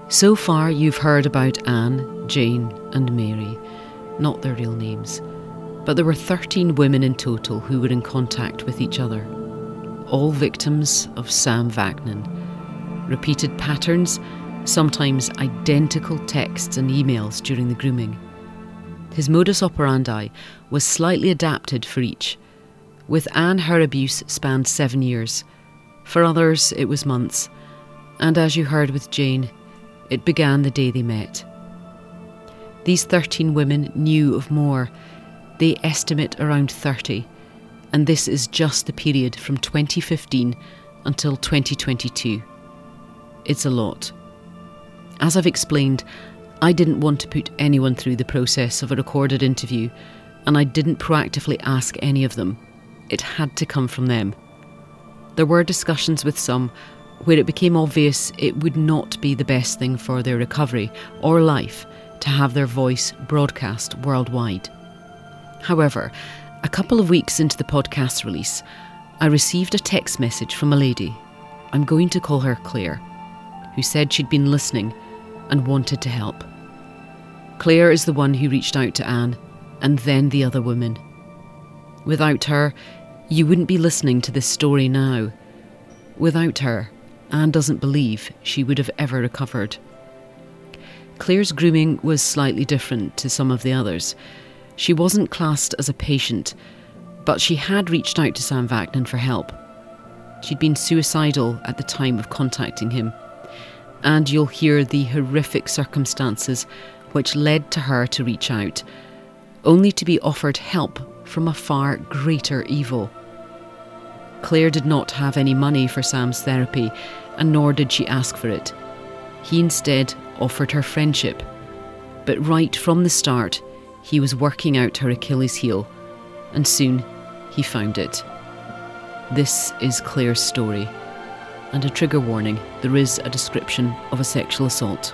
So far you've heard about Anne, Jane and Mary, not their real names, but there were 13 women in total who were in contact with each other, all victims of Sam Vaknin. Repeated patterns, sometimes identical texts and emails during the grooming. His modus operandi was slightly adapted for each. With Anne, her abuse spanned 7 years. For others, it was months. And as you heard with Jane, it began the day they met. These 13 women knew of more. They estimate around 30. And this is just the period from 2015 until 2022. It's a lot. As I've explained, I didn't want to put anyone through the process of a recorded interview, and I didn't proactively ask any of them. It had to come from them. There were discussions with some where it became obvious it would not be the best thing for their recovery or life to have their voice broadcast worldwide. However, a couple of weeks into the podcast release, I received a text message from a lady, I'm going to call her Claire, who said she'd been listening and wanted to help. Claire is the one who reached out to Anne and then the other woman. Without her, you wouldn't be listening to this story now. Without her, Anne doesn't believe she would have ever recovered. Claire's grooming was slightly different to some of the others. She wasn't classed as a patient, but she had reached out to Sam Vaknin for help. She'd been suicidal at the time of contacting him, and you'll hear the horrific circumstances which led to her to reach out, only to be offered help from a far greater evil. Claire did not have any money for Sam's therapy, and nor did she ask for it. He instead offered her friendship. But right from the start, he was working out her Achilles heel, and soon he found it. This is Claire's story. And a trigger warning, there is a description of a sexual assault.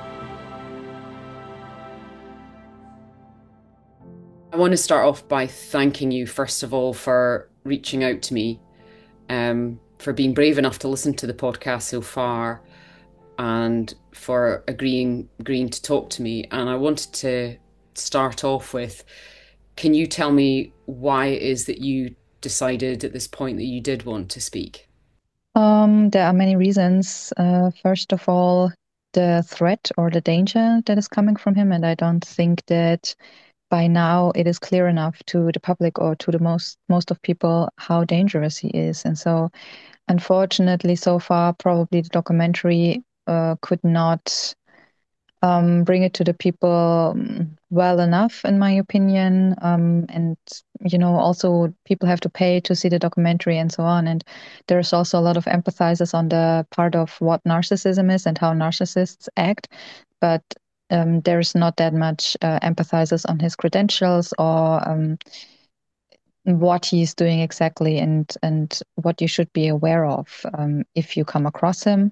I want to start off by thanking you, first of all, for reaching out to me, for being brave enough to listen to the podcast so far, and for agreeing to talk to me. And I wanted to start off with, can you tell me why it is that you decided at this point that you did want to speak? There are many reasons. First of all, the threat or the danger that is coming from him, and I don't think that by now it is clear enough to the public or to the most of people how dangerous he is. And so, unfortunately, so far, probably the documentary could not bring it to the people well enough, in my opinion. And, also people have to pay to see the documentary and so on. And there's also a lot of empathizers on the part of what narcissism is and how narcissists act. But there's not that much empathizers on his credentials or what he's doing exactly and what you should be aware of if you come across him.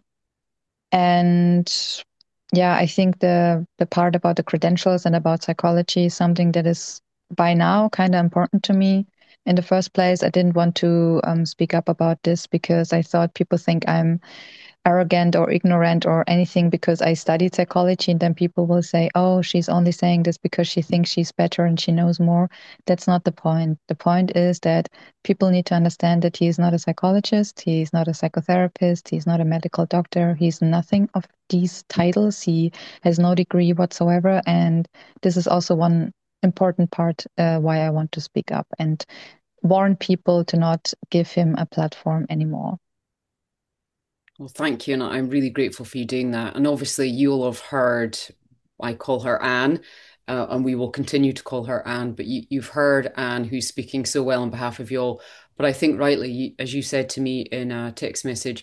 And yeah, I think the part about the credentials and about psychology is something that is by now kind of important to me. In the first place, I didn't want to speak up about this because I thought people think I'm arrogant or ignorant or anything because I studied psychology, and then people will say, oh, she's only saying this because she thinks she's better and she knows more. That's not the point. The point is that people need to understand that he is not a psychologist, he's not a psychotherapist, he's not a medical doctor, he's nothing of these titles, he has no degree whatsoever. And this is also one important part why I want to speak up and warn people to not give him a platform anymore. Well, thank you. And I'm really grateful for you doing that. And obviously, you'll have heard, I call her Anne, and we will continue to call her Anne. But you've heard Anne, who's speaking so well on behalf of you all. But I think rightly, as you said to me in a text message,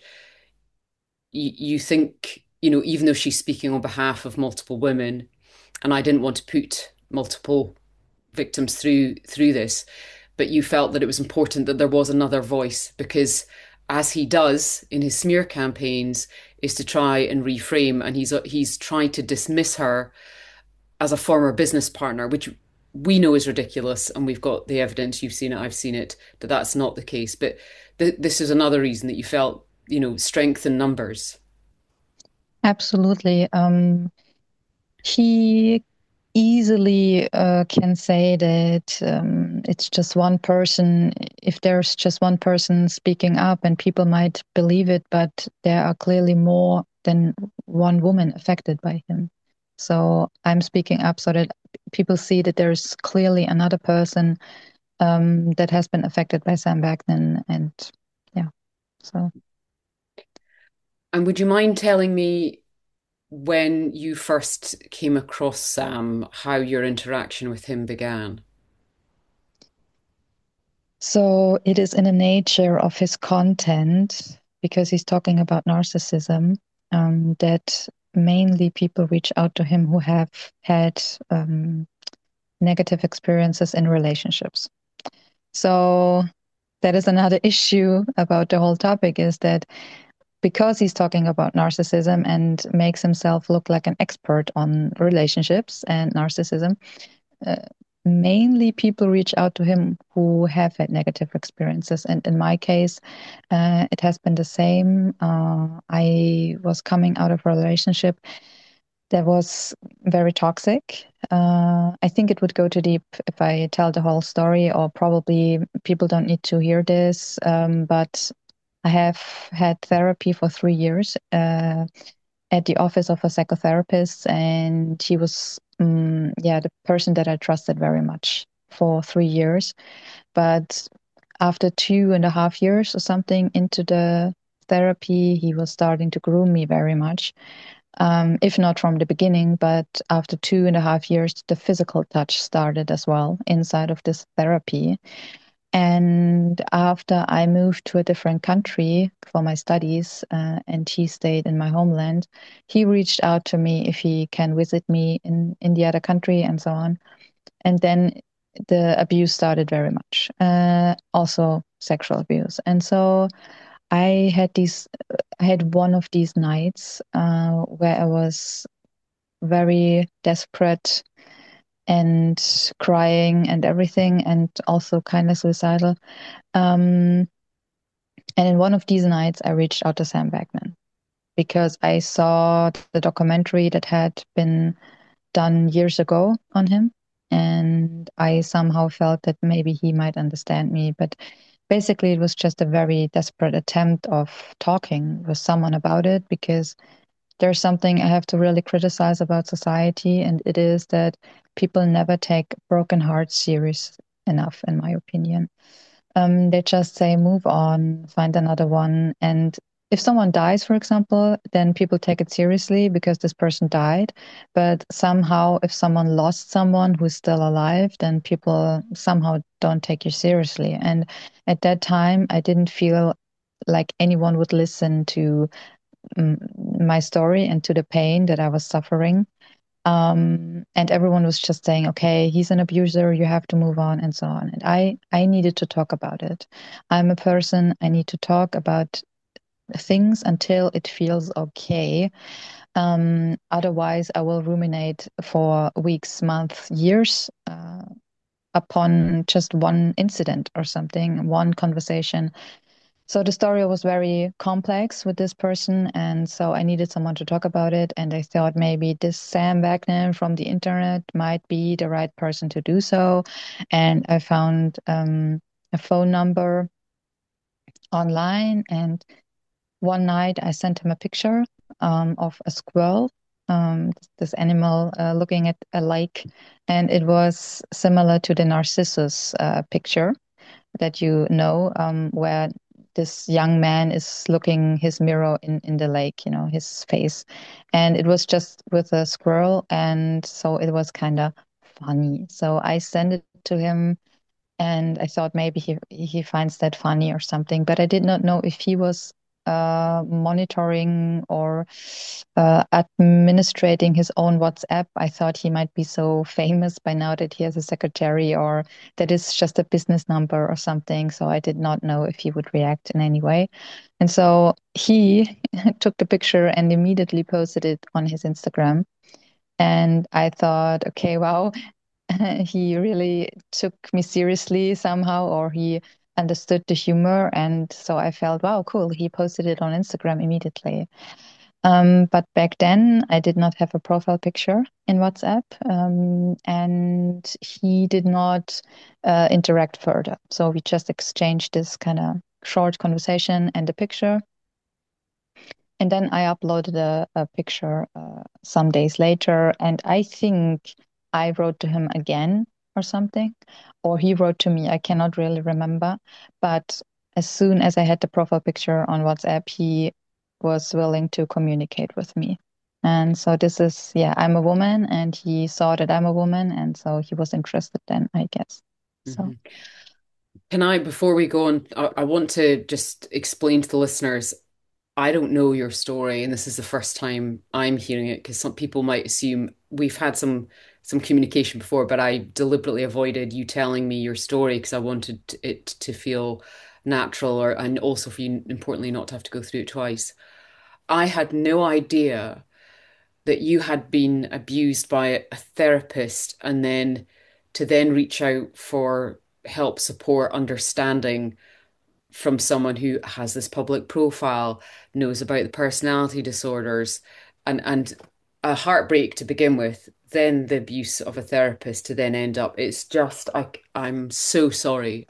you think, even though she's speaking on behalf of multiple women, and I didn't want to put multiple victims through this, but you felt that it was important that there was another voice because, as he does in his smear campaigns, is to try and reframe, and he's tried to dismiss her as a former business partner, which we know is ridiculous, and we've got the evidence. You've seen it, I've seen it, that that's not the case. But this is another reason that you felt, strength in numbers. Absolutely. He easily can say that it's just one person. If there's just one person speaking up, and people might believe it, but there are clearly more than one woman affected by him. So I'm speaking up so that people see that there's clearly another person that has been affected by Sam Bagnan. And yeah, so. And would you mind telling me when you first came across Sam, how your interaction with him began? So it is in the nature of his content, because he's talking about narcissism, that mainly people reach out to him who have had negative experiences in relationships. So that is another issue about the whole topic, is that because he's talking about narcissism and makes himself look like an expert on relationships and narcissism, uh, mainly people reach out to him who have had negative experiences. And in my case, it has been the same. I was coming out of a relationship that was very toxic. I think it would go too deep if I tell the whole story, or probably people don't need to hear this. But I have had therapy for 3 years at the office of a psychotherapist, and he was, yeah, the person that I trusted very much for 3 years. But after 2.5 years or something into the therapy, he was starting to groom me very much. If not from the beginning, but after 2.5 years, the physical touch started as well inside of this therapy. And after I moved to a different country for my studies, and he stayed in my homeland, he reached out to me if he can visit me in the other country and so on. And then the abuse started very much, also sexual abuse. And so I had one of these nights where I was very desperate and crying and everything, and also kind of suicidal. Um, and in one of these nights, I reached out to Sam Bagnan because I saw the documentary that had been done years ago on him. And I somehow felt that maybe he might understand me. But basically, it was just a very desperate attempt of talking with someone about it, because there's something I have to really criticize about society, and it is that people never take broken hearts serious enough, in my opinion. They just say, move on, find another one. And if someone dies, for example, then people take it seriously because this person died. But somehow, if someone lost someone who's still alive, then people somehow don't take you seriously. And at that time, I didn't feel like anyone would listen to my story and to the pain that I was suffering. And everyone was just saying, okay, he's an abuser, you have to move on, and so on. And I needed to talk about it. I'm a person, I need to talk about things until it feels okay. Otherwise, I will ruminate for weeks, months, years upon just one incident or something, one conversation. So the story was very complex with this person, and so I needed someone to talk about it. And I thought maybe this Sam Wagner from the internet might be the right person to do so. And I found a phone number online, and one night I sent him a picture of a squirrel, this animal looking at a lake, and it was similar to the Narcissus picture that where this young man is looking his mirror in the lake, his face. And it was just with a squirrel. And so it was kind of funny. So I sent it to him, and I thought maybe he finds that funny or something. But I did not know if he was monitoring or administrating his own WhatsApp. I thought he might be so famous by now that he has a secretary, or that is just a business number or something. So I did not know if he would react in any way. And so he took the picture and immediately posted it on his Instagram. And I thought, okay, wow, he really took me seriously somehow, or he understood the humor. And so I felt, wow, cool. He posted it on Instagram immediately. But back then, I did not have a profile picture in WhatsApp, and he did not interact further. So we just exchanged this kind of short conversation and a picture. And then I uploaded a picture some days later, and I think I wrote to him again or something, or he wrote to me. I cannot really remember. But as soon as I had the profile picture on WhatsApp, he was willing to communicate with me. And so this is, yeah, I'm a woman, and he saw that I'm a woman, and so he was interested then, I guess. So, Mhm. Can I, before we go on, I want to just explain to the listeners, I don't know your story, and this is the first time I'm hearing it because some people might assume we've had some communication before, but I deliberately avoided you telling me your story because I wanted it to feel natural, or and also for you, importantly, not to have to go through it twice. I had no idea that you had been abused by a therapist, and then to then reach out for help, support, understanding from someone who has this public profile, knows about the personality disorders, and a heartbreak to begin with, then the abuse of a therapist to then end up. It's just I'm so sorry.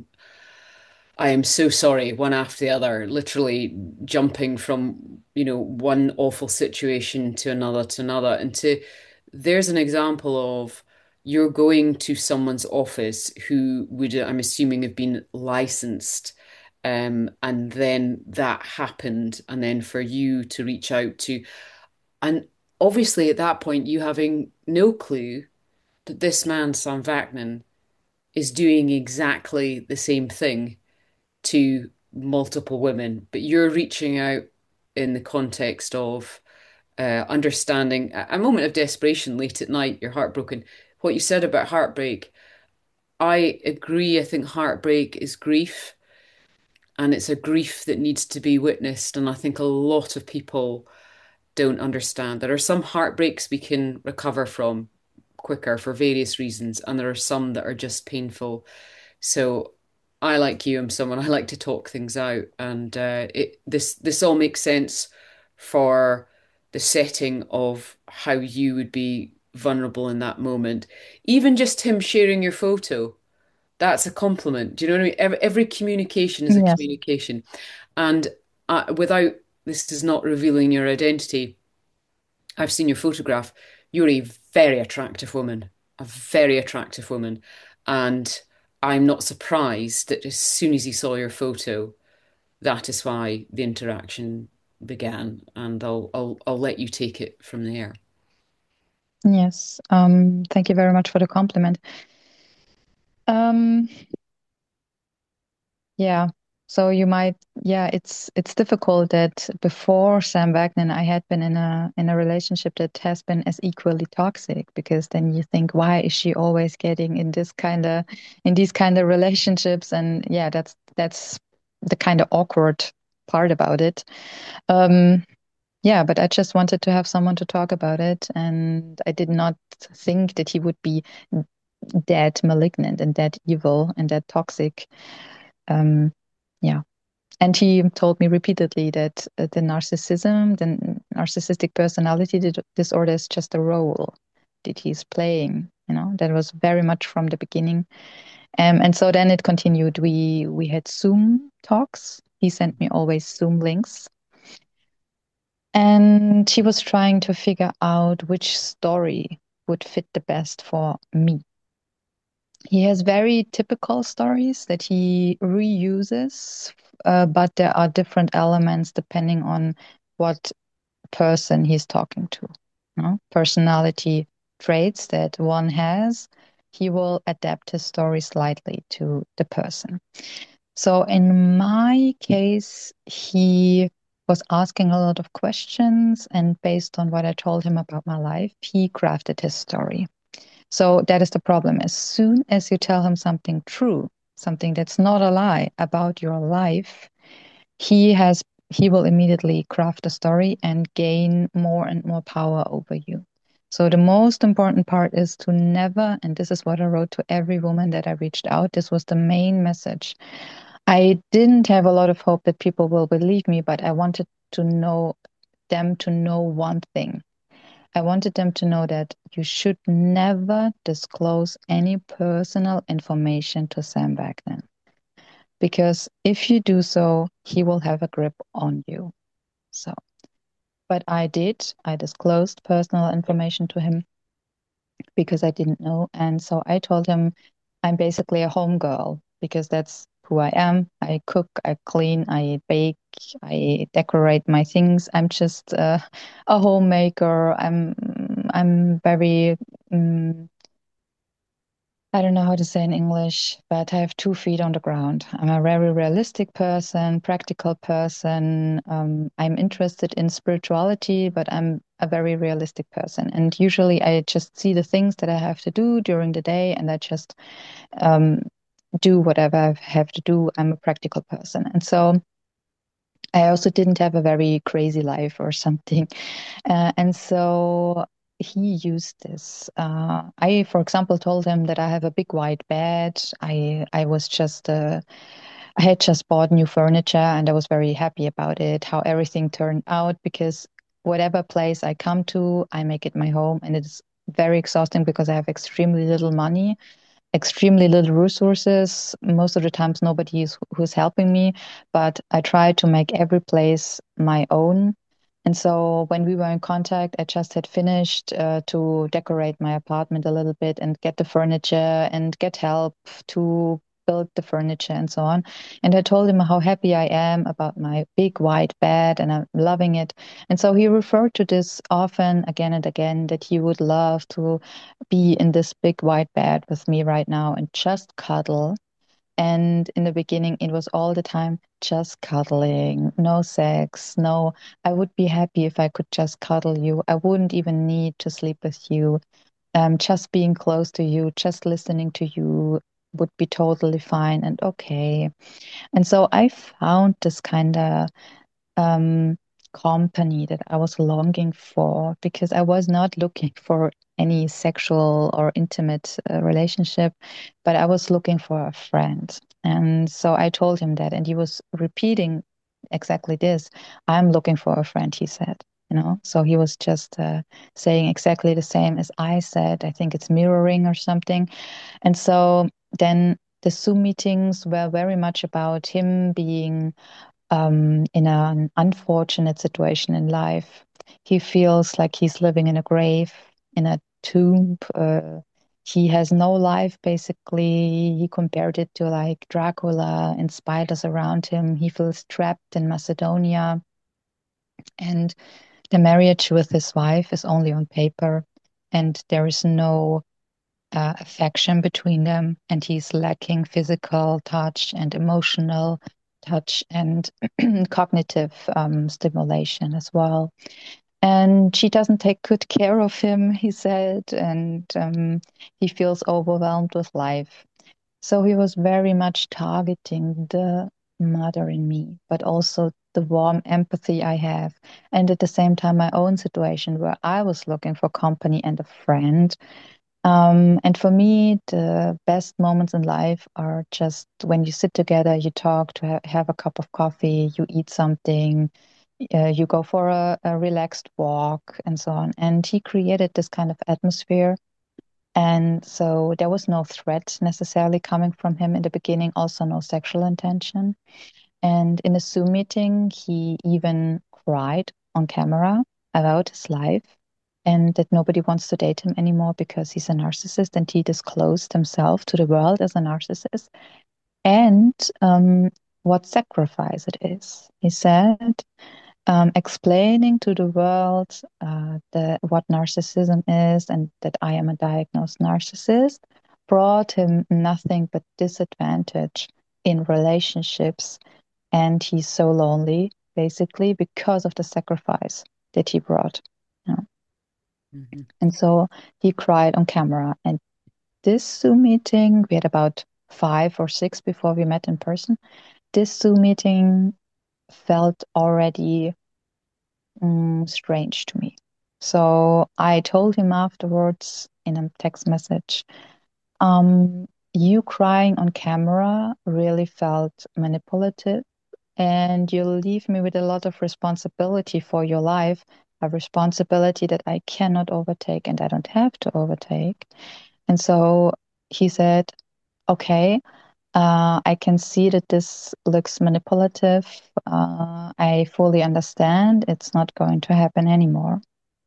I am so sorry, one after the other, literally jumping from, one awful situation to another to another. There's an example of you're going to someone's office who would, I'm assuming, have been licensed. And then that happened. And then for you to reach out to, and obviously at that point, you having no clue that this man, Sam Vaknin, is doing exactly the same thing to multiple women, but you're reaching out in the context of understanding a moment of desperation late at night, you're heartbroken. What you said about heartbreak, I agree. I think heartbreak is grief, and it's a grief that needs to be witnessed. And I think a lot of people don't understand. There are some heartbreaks we can recover from quicker for various reasons, and there are some that are just painful. So I, like you, am someone I like to talk things out, and this all makes sense for the setting of how you would be vulnerable in that moment. Even just him sharing your photo, that's a compliment. Do you know what I mean? Every communication is a yes, communication, and without this is not revealing your identity. I've seen your photograph. You're a very attractive woman, a very attractive woman. And I'm not surprised that as soon as he saw your photo, that is why the interaction began. And I'll let you take it from there. yes. Thank you very much for the compliment. Um, Yeah. So you might, yeah, it's difficult that before Sam Wagner, I had been in a relationship that has been as equally toxic because then you think, why is she always getting in these kind of relationships? And yeah, that's the kind of awkward part about it. Um, yeah, but I just wanted to have someone to talk about it, and I did not think that he would be that malignant and that evil and that toxic. Um, yeah. And he told me repeatedly that the narcissistic personality disorder is just a role that he's playing. That was very much from the beginning. And so then it continued. We had Zoom talks. He sent me always Zoom links. And he was trying to figure out which story would fit the best for me. He has very typical stories that he reuses, but there are different elements depending on what person he's talking to. Personality traits that one has, he will adapt his story slightly to the person. So in my case, he was asking a lot of questions, and based on what I told him about my life, he crafted his story. So that is the problem. As soon as you tell him something true, something that's not a lie about your life, he has he will immediately craft a story and gain more and more power over you. So the most important part is to never, and this is what I wrote to every woman that I reached out. This was the main message. I didn't have a lot of hope that people will believe me, but I wanted to know them to know one thing. I wanted them to know that you should never disclose any personal information to Sam Wagner, because if you do so, he will have a grip on you. So, but I did. I disclosed personal information to him because I didn't know. And so I told him I'm basically a home girl because that's who I am. I cook, I clean, I bake, I decorate my things. I'm just a homemaker. I'm very I don't know how to say in English, but I have 2 feet on the ground. I'm a very realistic person, practical person. I'm interested in spirituality, but I'm a very realistic person. And usually I just see the things that I have to do during the day and I just um, do whatever I have to do. I'm a practical person. And so I also didn't have a very crazy life or something. And so he used this. I, for example, told him that I have a big white bed. I was just I had just bought new furniture and I was very happy about it, how everything turned out, because whatever place I come to, I make it my home, and it's very exhausting because I have extremely little money, extremely little resources. Most of the times, nobody is who's helping me, but I try to make every place my own. And so when we were in contact, I just had finished to decorate my apartment a little bit and get the furniture and get help to build the furniture and so on. And I told him how happy I am about my big white bed and I'm loving it. And so he referred to this often again and again that he would love to be in this big white bed with me right now and just cuddle. And in the beginning, it was all the time just cuddling, no sex, no, I would be happy if I could just cuddle you. I wouldn't even need to sleep with you. Just being close to you, just listening to you would be totally fine and okay. And so I found this kind of um, company that I was longing for because I was not looking for any sexual or intimate relationship, but I was looking for a friend. And so I told him that, and he was repeating exactly this. I'm looking for a friend, he said. So he was just saying exactly the same as I said. I think it's mirroring or something. And so then the Zoom meetings were very much about him being in an unfortunate situation in life. He feels like he's living in a grave, in a tomb. He has no life, basically. He compared it to like Dracula and spiders around him. He feels trapped in Macedonia. And the marriage with his wife is only on paper, and there is no affection between them, and he's lacking physical touch and emotional touch and cognitive stimulation as well. And she doesn't take good care of him, he said, and he feels overwhelmed with life. So he was very much targeting the mother in me, but also the warm empathy I have. And at the same time, my own situation where I was looking for company and a friend, and for me, the best moments in life are just when you sit together, you talk, to have a cup of coffee, you eat something, you go for a relaxed walk, and so on. And he created this kind of atmosphere. And so there was no threat necessarily coming from him in the beginning, also no sexual intention. And in a Zoom meeting, he even cried on camera about his life and that nobody wants to date him anymore because he's a narcissist, and he disclosed himself to the world as a narcissist, and what sacrifice it is. He said, explaining to the world what narcissism is and that I am a diagnosed narcissist brought him nothing but disadvantage in relationships, and he's so lonely basically because of the sacrifice that he brought. You know? Mhm. And so he cried on camera. And this Zoom meeting, we had about 5 or 6 before we met in person. This Zoom meeting felt already strange to me. So I told him afterwards in a text message, you crying on camera really felt manipulative. and you leave me with a lot of responsibility for your life, a responsibility that I cannot overtake and I don't have to overtake. And so he said, okay, I can see that this looks manipulative. I fully understand it's not going to happen anymore.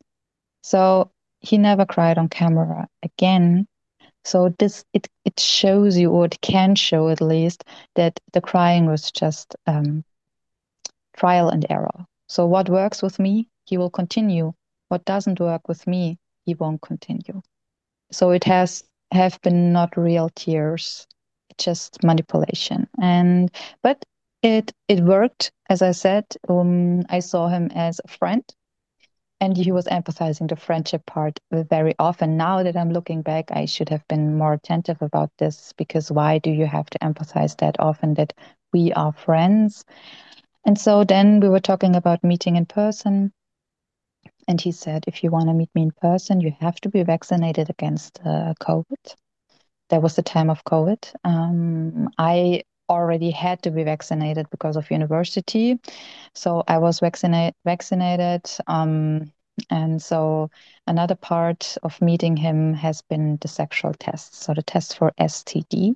So he never cried on camera again. So it shows you, or it can show at least, that the crying was just trial and error. So what works with me, he will continue. What doesn't work with me, he won't continue. So it has have been not real tears, just manipulation. And but it worked. As I said, I saw him as a friend, and he was emphasizing the friendship part very often. Now that I'm looking back, I should have been more attentive about this, because why do you have to emphasize that often that we are friends? And so then we were talking about meeting in person. And he said, if you want to meet me in person, you have to be vaccinated against COVID. There was the time of COVID. I already had to be vaccinated because of university. So I was vaccinated. And so another part of meeting him has been the sexual tests. So the test for STD.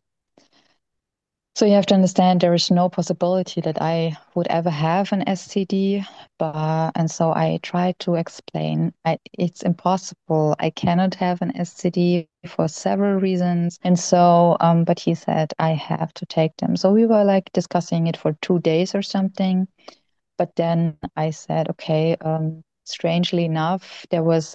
So you have to understand there is no possibility that I would ever have an STD, but and so I tried to explain it's impossible. I cannot have an STD for several reasons. And so, but he said I have to take them. So we were like discussing it for 2 days or something. But then I said, okay, strangely enough, there was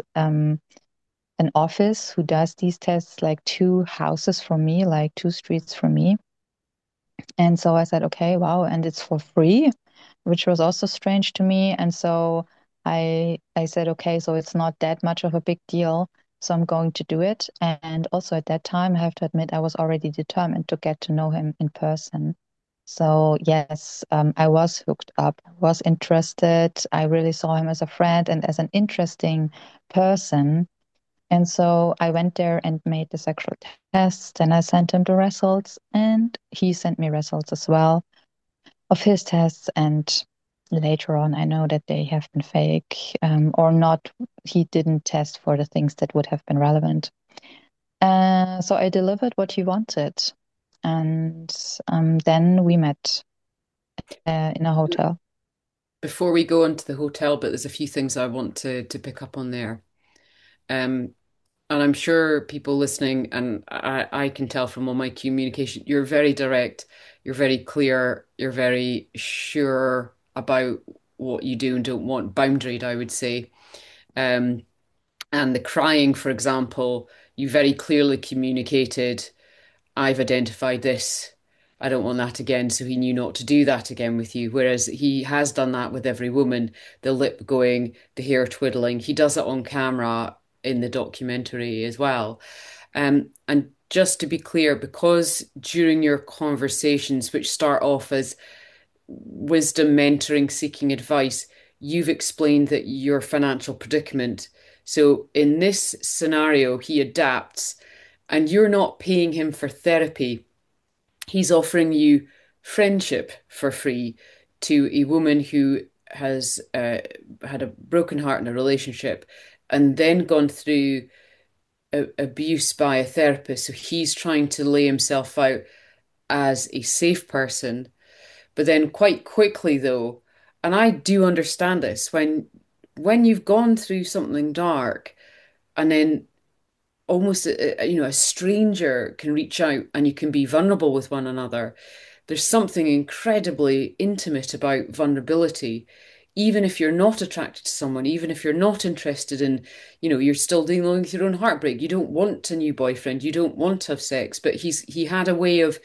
an office who does these tests like 2 houses from me, like 2 streets from me. And so I said, okay, wow, and it's for free, which was also strange to me. And so I said, okay, so it's not that much of a big deal. So I'm going to do it. And also at that time, I have to admit, I was already determined to get to know him in person. So yes, I was hooked up, was interested. I really saw him as a friend and as an interesting person. And so I went there and made the sexual test, and I sent him the results, and he sent me results as well of his tests. And later on, I know that they have been fake, or not. He didn't test for the things that would have been relevant. So I delivered what he wanted. And then we met in a hotel. Before we go into the hotel, but there's a few things I want to pick up on there. Um, and I'm sure people listening, and I can tell from all my communication, you're very direct, you're very clear, you're very sure about what you do and don't want, boundaried, I would say. Um, and the crying, for example, you very clearly communicated, I've identified this. I don't want that again. So he knew not to do that again with you. Whereas he has done that with every woman, the lip going, the hair twiddling. He does it on camera in the documentary as well. And just to be clear, because during your conversations, which start off as wisdom, mentoring, seeking advice, you've explained that your financial predicament. So in this scenario, he adapts and you're not paying him for therapy. He's offering you friendship for free to a woman who has had a broken heart in a relationship and then gone through abuse by a therapist. So he's trying to lay himself out as a safe person. But then quite quickly though, and I do understand this, when you've gone through something dark and then almost a stranger can reach out and you can be vulnerable with one another. There's something incredibly intimate about vulnerability, even if you're not attracted to someone, even if you're not interested in, you're still dealing with your own heartbreak. You don't want a new boyfriend, you don't want to have sex, but he had a way of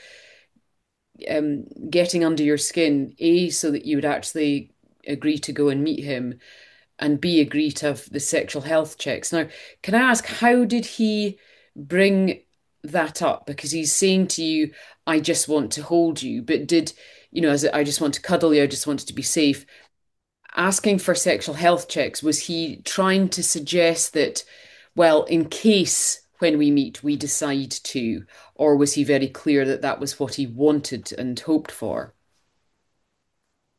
getting under your skin, A, so that you would actually agree to go and meet him, and B, agree to have the sexual health checks. Now, can I ask, how did he bring that up? Because he's saying to you, I just want to hold you, but as I just want to cuddle you, I just wanted to be safe. Asking for sexual health checks, was he trying to suggest that, well, in case when we meet we decide to, or was he very clear that that was what he wanted and hoped for?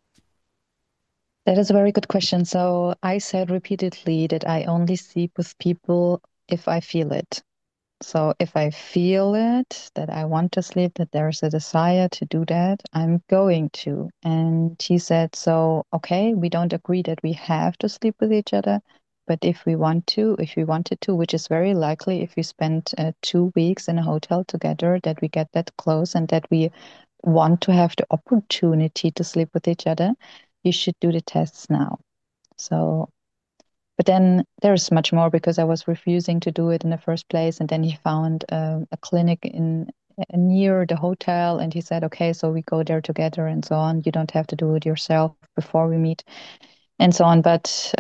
That is a very good question. So I said repeatedly that I only sleep with people if I feel it. So if I feel it, that I want to sleep, that there's a desire to do that, I'm going to. And he said, so, okay, we don't agree that we have to sleep with each other, but if we want to, if we wanted to, which is very likely if we spend 2 weeks in a hotel together, that we get that close and that we want to have the opportunity to sleep with each other, you should do the tests now. So but then there's much more because I was refusing to do it in the first place. And then he found a clinic in near the hotel, and he said, "Okay, so we go there together and so on. You don't have to do it yourself before we meet and so on." But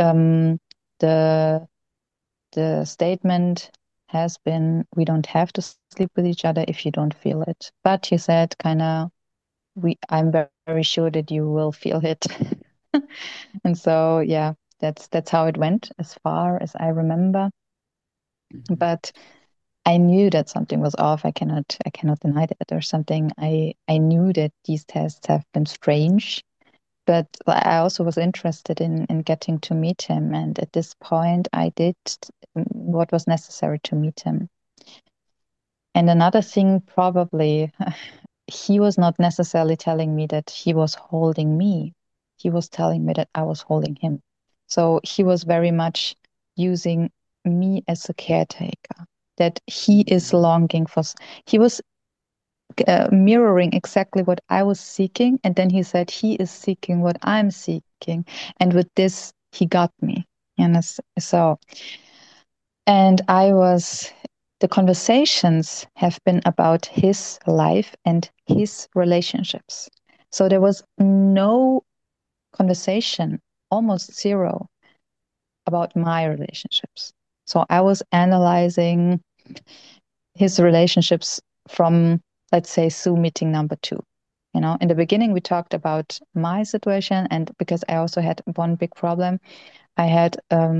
the the statement has been, "We don't have to sleep with each other if you don't feel it." But he said, kind of, "We, I'm very sure that you will feel it." And so, yeah, that's how it went as far as I remember. Mhm. But I knew that something was off. I cannot deny that there's something. I knew that these tests have been strange, but I also was interested in getting to meet him. And at this point, I did what was necessary to meet him. And another thing, probably, he was not necessarily telling me that he was holding me. He was telling me that I was holding him. So he was very much using me as a caretaker, that he is longing for. He was mirroring exactly what I was seeking. And then he said, he is seeking what I'm seeking. And with this, he got me. And so, and the conversations have been about his life and his relationships. So there was no conversation, almost zero, about my relationships. So I was analyzing his relationships from, let's say, Zoom meeting number two. In the beginning, we talked about my situation, and because I also had one big problem, I had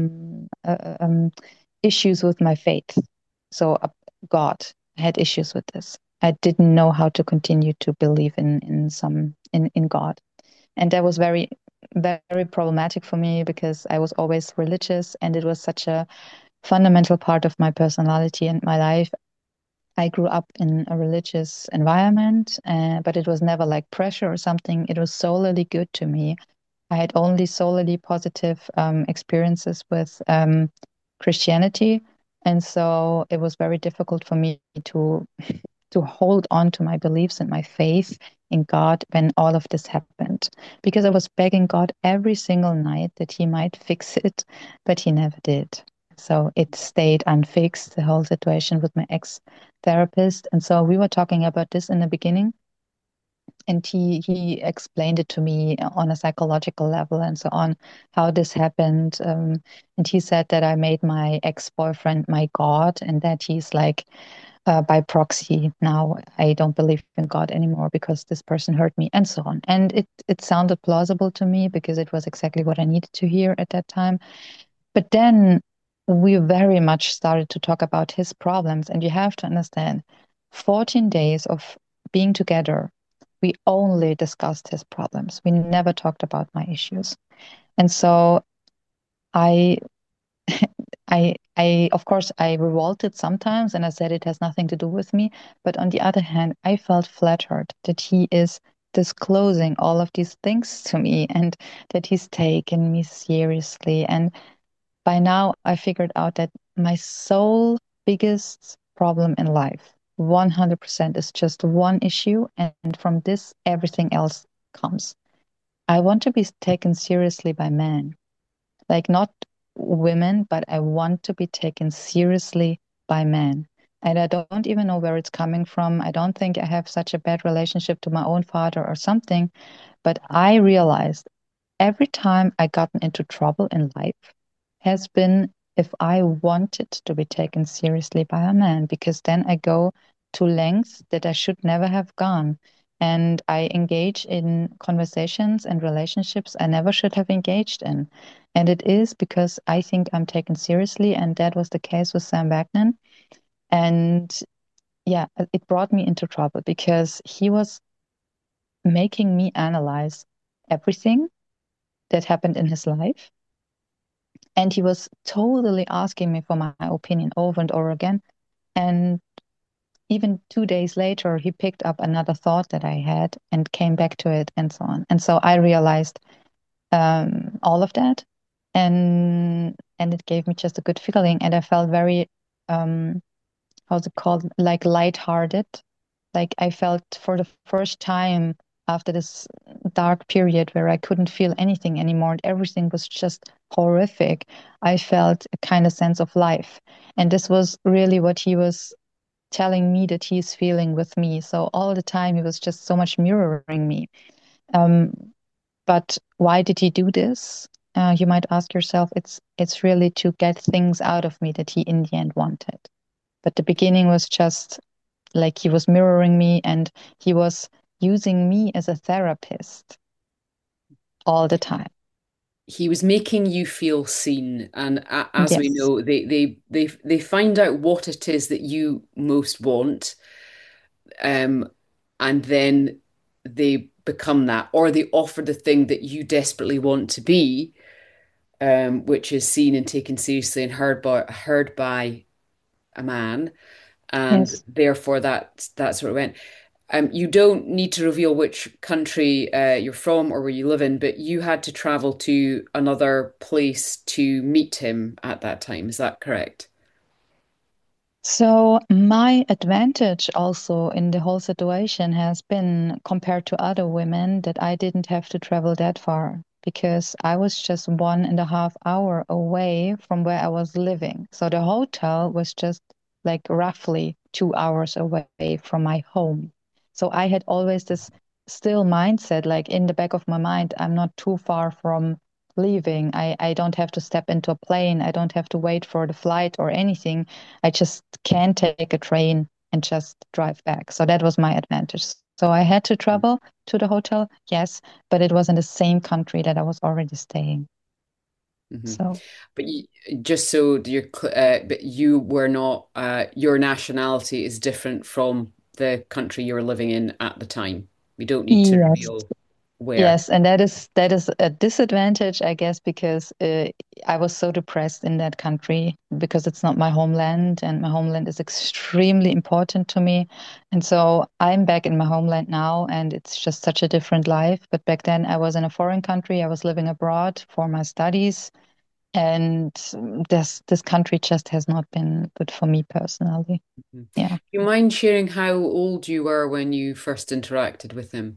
issues with my faith. So, God, I had issues with this. I didn't know how to continue to believe in God, and that was very very problematic for me because I was always religious, and it was such a fundamental part of my personality and my life. I grew up in a religious environment, but it was never like pressure or something. It was solely good to me. I had only solely positive experiences with Christianity, and so it was very difficult for me to hold on to my beliefs and my faith in God when all of this happened, because I was begging God every single night that He might fix it, but He never did. So it stayed unfixed, the whole situation with my ex therapist. And so we were talking about this in the beginning, and he explained it to me on a psychological level and so on, how this happened. And he said that I made my ex-boyfriend my God, and that he's like, by proxy, now I don't believe in God anymore because this person hurt me, and so on. And it sounded plausible to me because it was exactly what I needed to hear at that time. But then we very much started to talk about his problems. And you have to understand, 14 days of being together, we only discussed his problems. We never talked about my issues. And so I of course, I revolted sometimes and I said it has nothing to do with me. But on the other hand, I felt flattered that he is disclosing all of these things to me and that he's taken me seriously. And by now, I figured out that my sole biggest problem in life, 100%, is just one issue. And from this, everything else comes. I want to be taken seriously by men, like not women, but I want to be taken seriously by men. And I don't even know where it's coming from. I don't think I have such a bad relationship to my own father or something, but I realized every time I gotten into trouble in life has been if I wanted to be taken seriously by a man, because then I go to lengths that I should never have gone. And I engage in conversations and relationships I never should have engaged in. And it is because I think I'm taken seriously. And that was the case with Sam Wagner. And yeah, it brought me into trouble because he was making me analyze everything that happened in his life. And he was totally asking me for my opinion over and over again. And even 2 days later, he picked up another thought that I had and came back to it and so on. And so I realized all of that. And it gave me just a good feeling. And I felt very, how's it called? Like lighthearted. Like I felt for the first time after this dark period where I couldn't feel anything anymore and everything was just horrific. I felt a kind of sense of life. And this was really what he was telling me that he's feeling with me. So all the time he was just so much mirroring me. Um, but why did he do this? You might ask yourself. It's really to get things out of me that he in the end wanted. But the beginning was just like he was mirroring me and he was using me as a therapist all the time. He was making you feel seen, and as we Yes. know, they find out what it is that you most want, um, and then they become that, or they offer the thing that you desperately want to be, which is seen and taken seriously and heard by a man, and Yes. therefore that's where it went. You don't need to reveal which country you're from or where you live in, but you had to travel to another place to meet him at that time. Is that correct? So my advantage also in the whole situation has been compared to other women that I didn't have to travel that far because I was just 1.5 hour away from where I was living. So the hotel was just like roughly 2 hours away from my home. So I had always this still mindset, like in the back of my mind, I'm not too far from leaving. I don't have to step into a plane. I don't have to wait for the flight or anything. I just can take a train and just drive back. So that was my advantage. So I had to travel to the hotel, yes, but it was in the same country that I was already staying. Mm-hmm. So But just so but you were not, your nationality is different from the country you were living in at the time. We don't need to yes, reveal where. yes, and that is a disadvantage, I guess, because I was so depressed in that country because it's not my homeland, and my homeland is extremely important to me. And so I'm back in my homeland now, and it's just such a different life. But back then, I was in a foreign country. I was living abroad for my studies, and this country just has not been good for me personally. Mhm. Yeah, Do you mind sharing how old you were when you first interacted with him?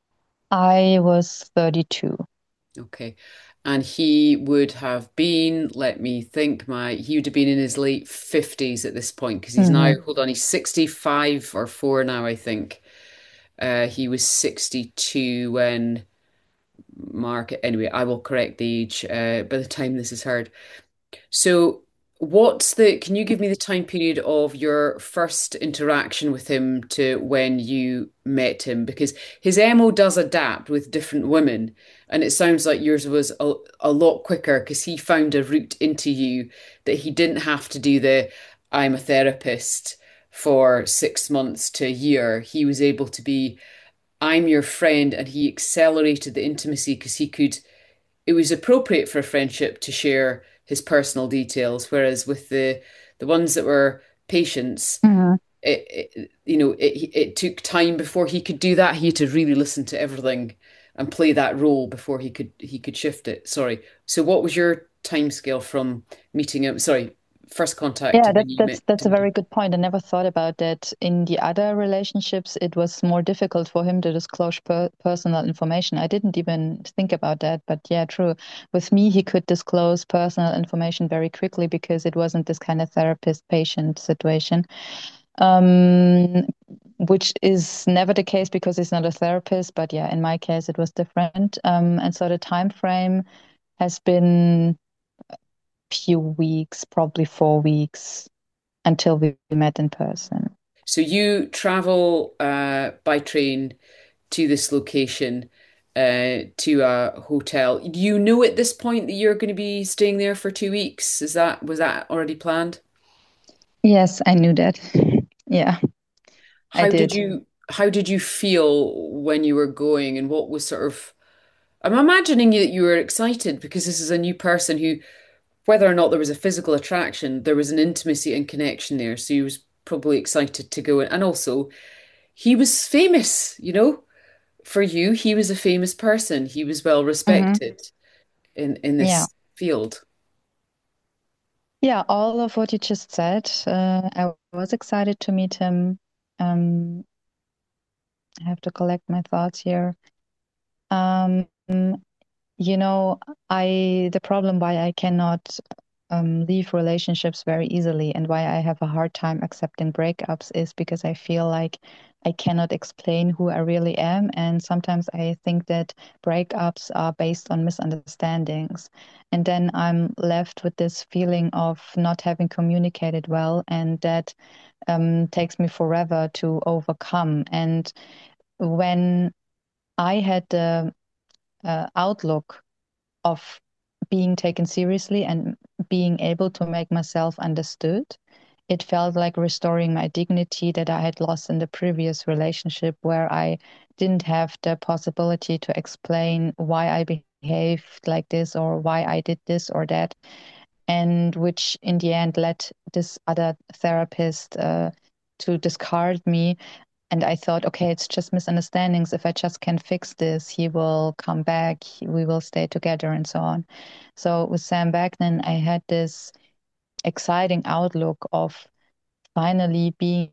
I was 32. Okay. And he would have been, let me think, he would have been in his late 50s at this point because he's now, Hmm. hold on, he's 65 or 4 now, I think. He was 62 when anyway, I will correct the age by the time this is heard. So, can you give me the time period of your first interaction with him to when you met him? Because his MO does adapt with different women, and it sounds like yours was a lot quicker because he found a route into you that he didn't have to do I'm a therapist for 6 months to a year. He was able to be, I'm your friend, and he accelerated the intimacy because it was appropriate for a friendship to share his personal details, whereas with the ones that were patients, Hmm. it took time before he could do that. He had to really listen to everything and play that role before he could shift it. Sorry. So what was your timescale from meeting him? Sorry, first contact to Yeah, when you met that's a him? very good point. I never thought about that. In the other relationships, it was more difficult for him to disclose personal information. I didn't even think about that, but yeah, true. With me, he could disclose personal information very quickly because it wasn't this kind of therapist-patient situation, um, which is never the case because he's not a therapist. But yeah, in my case, it was different. And so the time frame has been few weeks, probably 4 weeks until we met in person. So you travel by train to this location, to a hotel. Do you know at this point that you're going to be staying there for 2 weeks? Was that already planned? Yes, I knew that. Yeah, I How did did. you how did you feel when you were going, and what was sort of I'm imagining that you were excited because this is a new person who, whether or not there was a physical attraction, there was an intimacy and connection there. So he was probably excited to go. And also, he was famous, you know, for you, he was a famous person. He was well Hmm. respected in Yeah. this field. Yeah, all of what you just said. I was excited to meet him. Um, I have to collect my thoughts here. Um, you know, the problem why I cannot leave relationships very easily and why I have a hard time accepting breakups is because I feel like I cannot explain who I really am. And sometimes I think that breakups are based on misunderstandings. And then I'm left with this feeling of not having communicated well, and that takes me forever to overcome. And when I had the outlook of being taken seriously and being able to make myself understood, it felt like restoring my dignity that I had lost in the previous relationship, where I didn't have the possibility to explain why I behaved like this or why I did this or that, and which in the end led this other therapist to discard me. And I thought, okay, it's just misunderstandings. If I just can fix this, he will come back, we will stay together, and so on. So with Sam Bagnan, I had this exciting outlook of finally being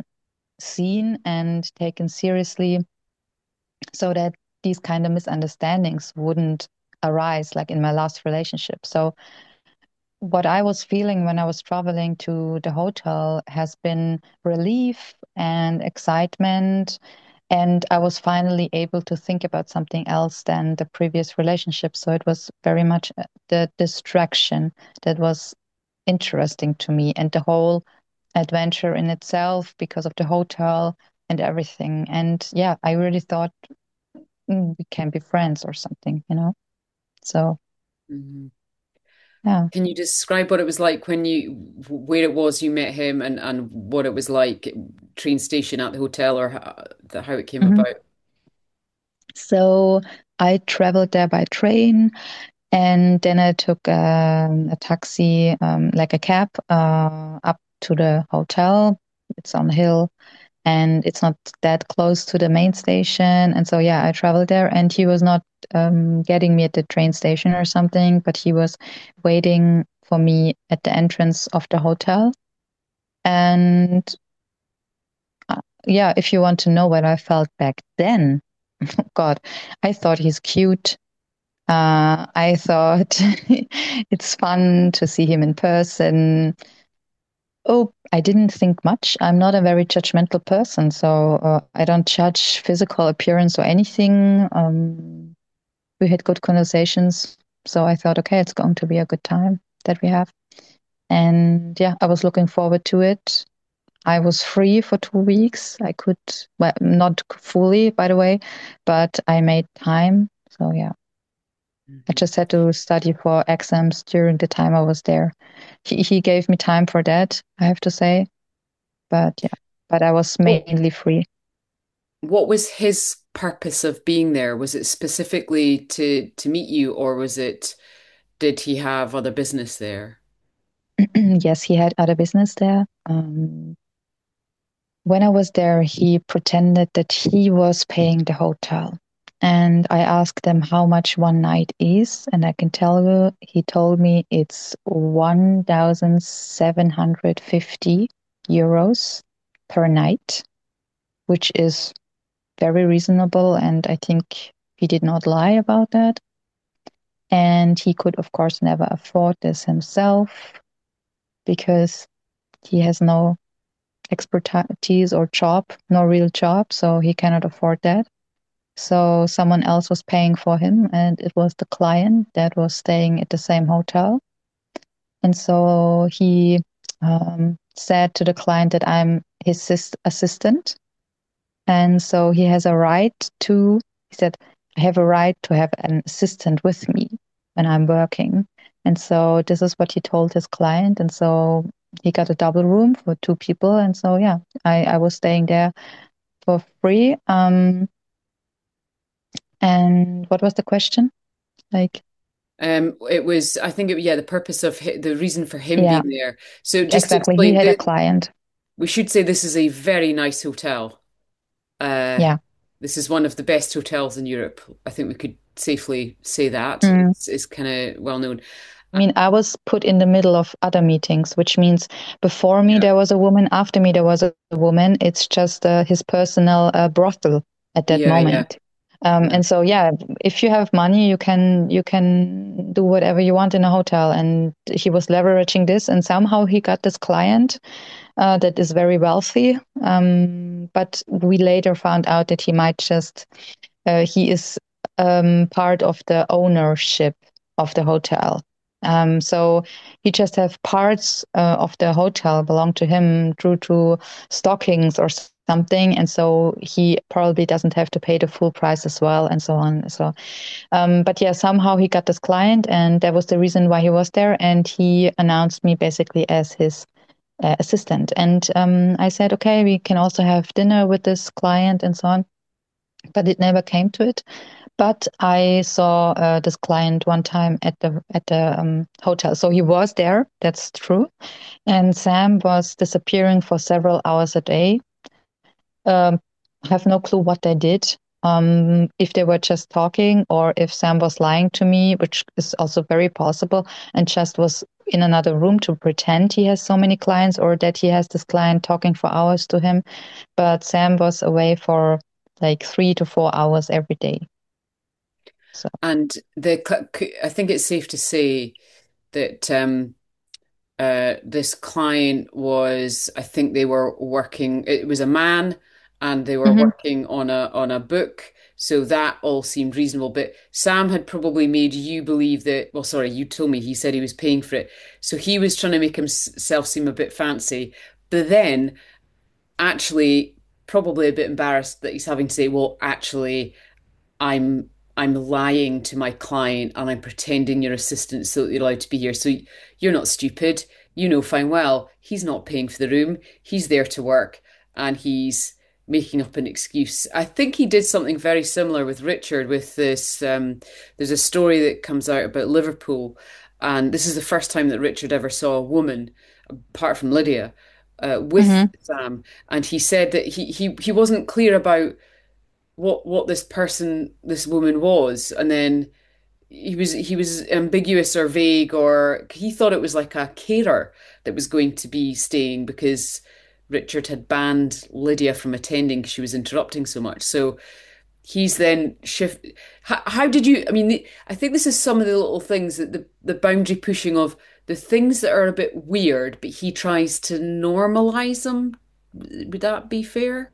seen and taken seriously, so that these kind of misunderstandings wouldn't arise like in my last relationship. So what I was feeling when I was traveling to the hotel has been relief and excitement. And I was finally able to think about something else than the previous relationship. So it was very much the distraction that was interesting to me, and the whole adventure in itself because of the hotel and everything. And yeah, I really thought we can be friends or something, you know? So Mhm. yeah. Can you describe what it was like when where it was you met him and what it was like, train station at the hotel or how it came Mhm. about? So I traveled there by train, and then I took a taxi, like a cab, up to the hotel. It's on a hill and it's not that close to the main station. And so, yeah, I traveled there, and he was not getting me at the train station or something, but he was waiting for me at the entrance of the hotel. And yeah, if you want to know what I felt back then, God, I thought he's cute. I thought it's fun to see him in person. Oh, I didn't think much. I'm not a very judgmental person, so I don't judge physical appearance or anything. We had good conversations, so I thought, okay, it's going to be a good time that we have. And yeah, I was looking forward to it. I was free for 2 weeks. I could, well, not fully, by the way, but I made time. So yeah. I Mhm. just had to study for exams during the time I was there. He gave me time for that, I have to say. But yeah, but I was What mainly free. what was his purpose of being there? Was it specifically to meet you, or was it did he have other business there? Yes, he had other business there. When I was there, he pretended that he was paying the hotel. And I asked him how much one night is. And I can tell you, he told me it's 1,750 euros per night, which is very reasonable. And I think he did not lie about that. And he could, of course, never afford this himself because he has no expertise or job, no real job. So he cannot afford that. So someone else was paying for him, and it was the client that was staying at the same hotel. And so he said to the client that I'm his assistant. And so he has a right to, he said, I have a right to have an assistant with me when I'm working. And so this is what he told his client. And so he got a double room for two people. And so, yeah, I was staying there for free. And what was the question? Like, It was, I think yeah, the purpose of the reason for him yeah, being there. So just to exactly. He explain, had a client. we should say this is a very nice hotel. Uh, Yeah. this is one of the best hotels in Europe. I think we could safely say that. Mm. It's kind of well known. I mean, I was put in the middle of other meetings, which means before me Yeah, there was a woman, after me there was a woman. It's just his personal brothel at that yeah, yeah, moment. yeah. And so, yeah, if you have money, you can do whatever you want in a hotel. And he was leveraging this, and somehow he got this client that is very wealthy. But we later found out that he might just he is part of the ownership of the hotel. So he just have parts of the hotel belong to him due to stockings or something, and so he probably doesn't have to pay the full price as well, and so on. So, but yeah, somehow he got this client, and that was the reason why he was there, and he announced me basically as his assistant. And I said, okay, we can also have dinner with this client and so on, but it never came to it. But I saw this client one time at the hotel. So he was there. That's true. And Sam was disappearing for several hours a day. Um, I have no clue what they did. If they were just talking, or if Sam was lying to me, which is also very possible, and just was in another room to pretend he has so many clients, or that he has this client talking for hours to him. But Sam was away for like 3 to 4 hours every day. So. And I think it's safe to say that this client was, I think they were working, it was a man and they were Mhm. working on a book. So that all seemed reasonable. But Sam had probably made you believe that, well, sorry, you told me he said he was paying for it. So he was trying to make himself seem a bit fancy. But then actually probably a bit embarrassed that he's having to say, well, actually, I'm I'm lying to my client and I'm pretending you're assistant so that you're allowed to be here. So you're not stupid. You know fine well he's not paying for the room. He's there to work and he's making up an excuse. I think he did something very similar with Richard with this. There's a story that comes out about Liverpool, and this is the first time that Richard ever saw a woman, apart from Lydia, with Mhm. Sam. And he said that he wasn't clear about what this woman was, and then he was ambiguous or vague, or he thought it was like a carer that was going to be staying because Richard had banned Lydia from attending because she was interrupting so much. So he's then shift. How did you? I mean, I think this is some of the little things that the boundary pushing of the things that are a bit weird, but he tries to normalize them. Would that be fair?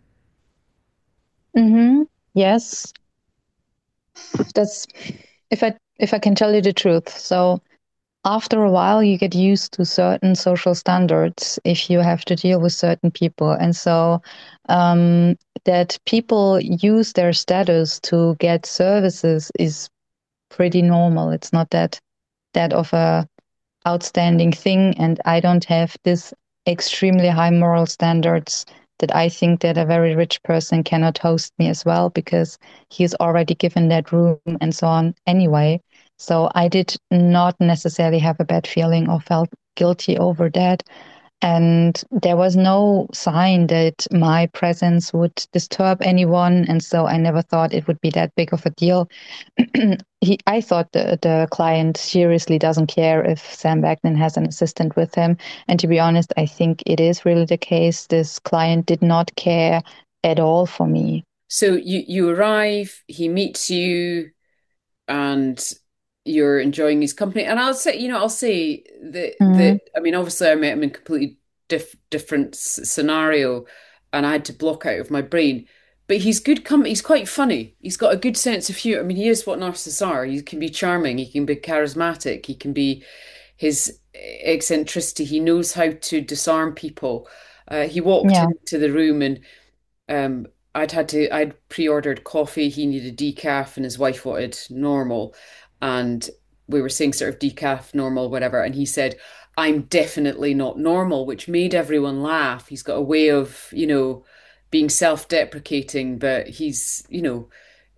Mhm. Yes, that's if I can tell you the truth. So after a while, you get used to certain social standards if you have to deal with certain people, and so that people use their status to get services is pretty normal. It's not that of a outstanding thing, and I don't have this extremely high moral standards that I think that a very rich person cannot host me as well because he's already given that room and so on anyway. So I did not necessarily have a bad feeling or felt guilty over that. And there was no sign that my presence would disturb anyone. And so I never thought it would be that big of a deal. I thought the client seriously doesn't care if Sam Bagnan has an assistant with him. And to be honest, I think it is really the case. This client did not care at all for me. So you arrive, he meets you, and you're enjoying his company. And I'll say that Mm, I mean, obviously, I met him in completely different scenario, and I had to block out of my brain. But he's good company. He's quite funny. He's got a good sense of humor. I mean, he is what narcissists are. He can be charming. He can be charismatic. He can be his eccentricity. He knows how to disarm people. He walked yeah. into the room and um, I'd pre-ordered coffee. He needed decaf, and his wife wanted normal. And we were saying sort of decaf, normal, whatever. And he said, I'm definitely not normal, which made everyone laugh. He's got a way of, being self-deprecating, but he's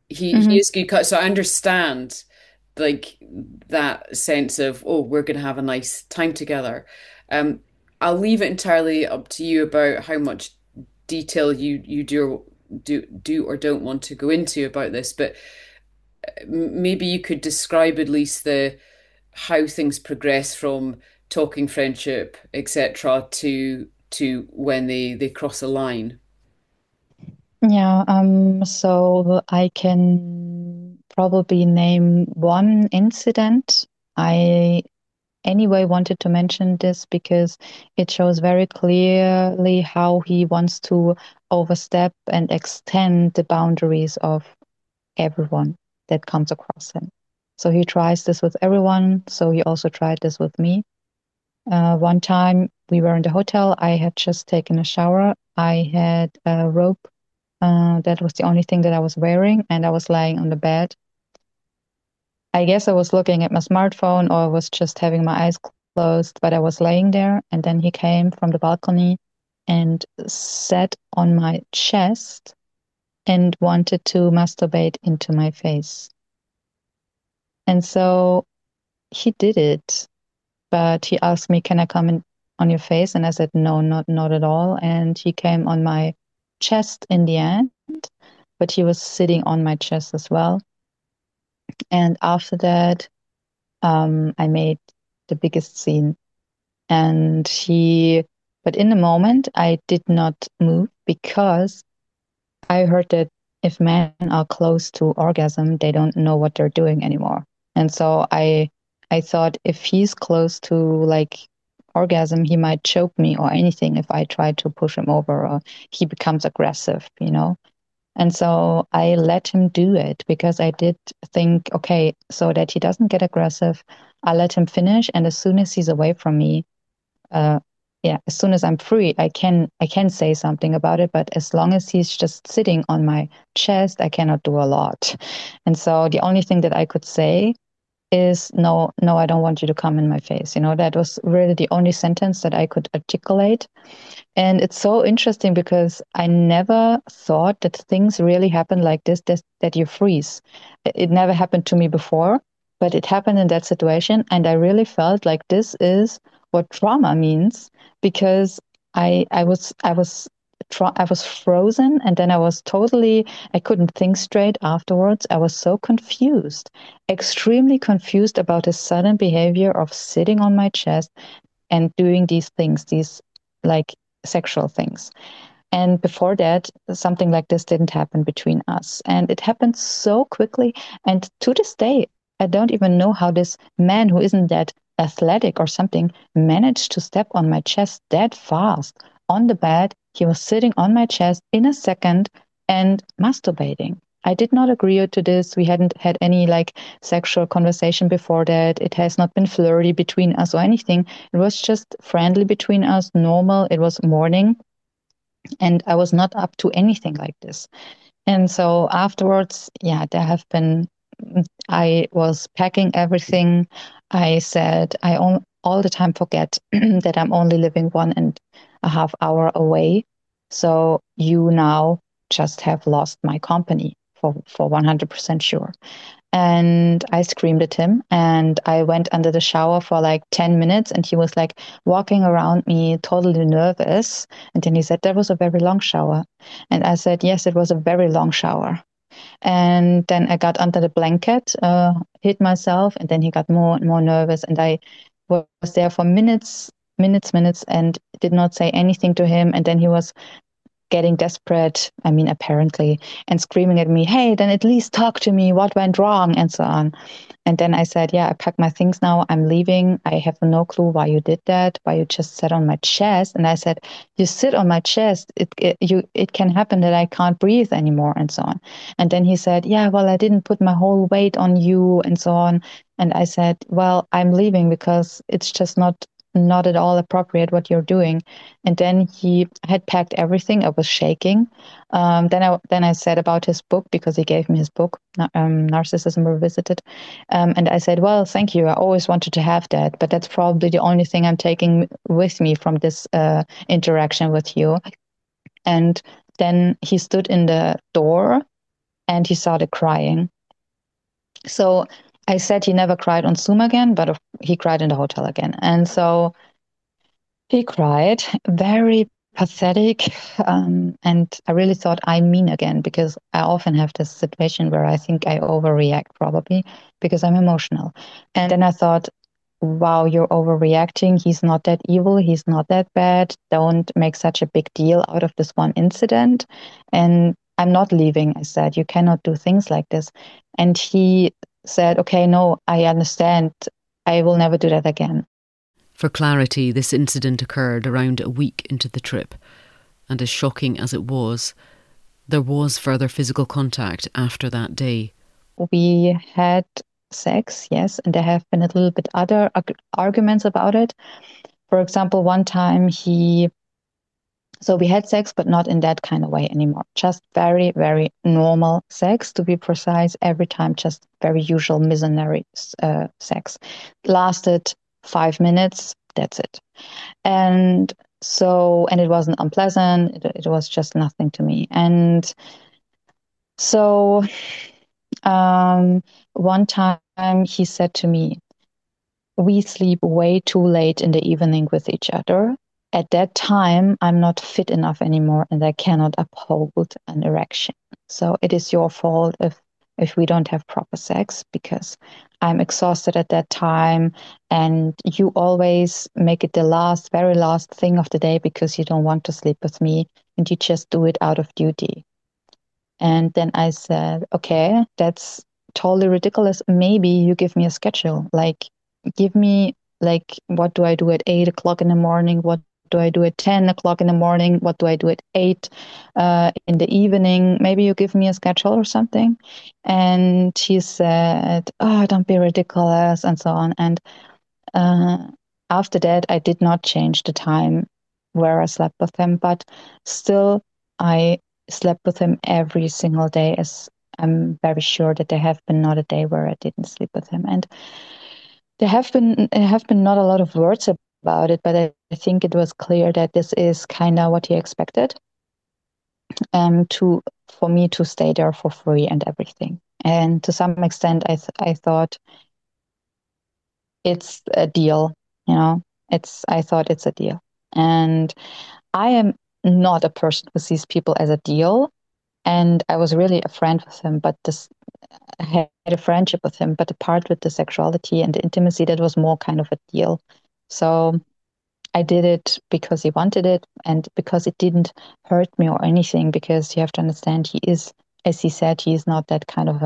he is good cut. So I understand like that sense of, oh, we're gonna have a nice time together. Um, I'll leave it entirely up to you about how much detail you do or don't want to go into about this, but maybe you could describe at least the how things progress from talking friendship, etc., to when they cross a line. Yeah, so I can probably name one incident. I anyway wanted to mention this because it shows very clearly how he wants to overstep and extend the boundaries of everyone that comes across him. So he tries this with everyone. So he also tried this with me. One time we were in the hotel. I had just taken a shower. I had a robe. That was the only thing that I was wearing, and I was lying on the bed. I guess I was looking at my smartphone or I was just having my eyes closed, but I was laying there. And then he came from the balcony and sat on my chest and wanted to masturbate into my face. And so he did it, but he asked me, "Can I come in on your face?" And I said, "No, not at all." And he came on my chest in the end, but he was sitting on my chest as well. And after that, I made the biggest scene. And but in the moment, I did not move because I heard that if men are close to orgasm, they don't know what they're doing anymore. And so I thought if he's close to like orgasm, he might choke me or anything if I try to push him over or he becomes aggressive. And so I let him do it because I did think, okay, so that he doesn't get aggressive, I let him finish. And as soon as he's away from me, uh, yeah, as soon as I'm free, I can say something about it. But as long as he's just sitting on my chest, I cannot do a lot. And so the only thing that I could say is no, no, I don't want you to come in my face. That was really the only sentence that I could articulate. And it's so interesting because I never thought that things really happen like this, that you freeze. It never happened to me before, but it happened in that situation. And I really felt like this is what trauma means because I was frozen and then I couldn't think straight afterwards. I was so confused, extremely confused about his sudden behavior of sitting on my chest and doing these things, these like sexual things. And before that, something like this didn't happen between us. And it happened so quickly. And to this day, I don't even know how this man who isn't that athletic or something managed to step on my chest that fast on the bed. He was sitting on my chest in a second and masturbating. I did not agree to this. We hadn't had any like sexual conversation before that. It has not been flirty between us or anything. It was just friendly between us, normal. It was morning and I was not up to anything like this. And so afterwards, yeah, I was packing everything. I said, all the time forget that I'm only living 1.5 hours away. So you now just have lost my company for 100% sure. And I screamed at him and I went under the shower for like 10 minutes and he was like walking around me totally nervous. And then he said, "That was a very long shower." And I said, "Yes, it was a very long shower." And then I got under the blanket, hid myself, and then he got more and more nervous. And I was there for minutes, minutes, minutes, and did not say anything to him. And then he was getting desperate, I mean, apparently, and screaming at me, "Hey, then at least talk to me. What went wrong?" And so on. And then I said, "Yeah, I packed my things now. I'm leaving. I have no clue why you did that, why you just sat on my chest." And I said, "You sit on my chest. It can happen that I can't breathe anymore," and so on. And then he said, "Yeah, well, I didn't put my whole weight on you," and so on. And I said, "Well, I'm leaving because it's just not at all appropriate what you're doing." And then he had packed everything. I was shaking. Then I said about his book because he gave me his book, Narcissism Revisited. And I said, "Well, thank you. I always wanted to have that, but that's probably the only thing I'm taking with me from this interaction with you." And then he stood in the door and he started crying. So I said he never cried on Zoom again, but he cried in the hotel again. And so he cried, very pathetic. And I really thought I'm mean again because I often have this situation where I think I overreact, probably because I'm emotional. And then I thought, wow, you're overreacting. He's not that evil. He's not that bad. Don't make such a big deal out of this one incident. And I'm not leaving, I said. You cannot do things like this. And he said, okay, no, I understand. I will never do that again. For clarity, this incident occurred around a week into the trip, and as shocking as it was, there was further physical contact after that day. We had sex, yes, and there have been a little bit other arguments about it. For example, one time so we had sex, but not in that kind of way anymore. Just very, very normal sex, to be precise. Every time, just very usual missionary sex. Lasted 5 minutes. That's it. And and it wasn't unpleasant. It was just nothing to me. And so, one time he said to me, we sleep way too late in the evening with each other. At that time, I'm not fit enough anymore and I cannot uphold an erection. So it is your fault if we don't have proper sex because I'm exhausted at that time and you always make it the last, very last thing of the day because you don't want to sleep with me and you just do it out of duty. And then I said, okay, that's totally ridiculous. Maybe you give me a schedule. Like, give me, like, what do I do at 8 o'clock in the morning? What do I do at 10 o'clock in the morning? What do I do at 8 in the evening? Maybe you give me a schedule or something. And he said, oh, don't be ridiculous, and so on. And uh, after that, I did not change the time where I slept with him, but still, I slept with him every single day, as I'm very sure that there have been not a day where I didn't sleep with him. And there have been not a lot of words about it, but I think it was clear that this is kind of what he expected, to for me to stay there for free and everything. And to some extent, I thought it's a deal, you know. I thought it's a deal, and I am not a person who sees people as a deal. And I was really a friend with him, but I had a friendship with him, but the part with the sexuality and the intimacy, that was more kind of a deal. So I did it because he wanted it and because it didn't hurt me or anything, because you have to understand he is, as he said, he is not that kind of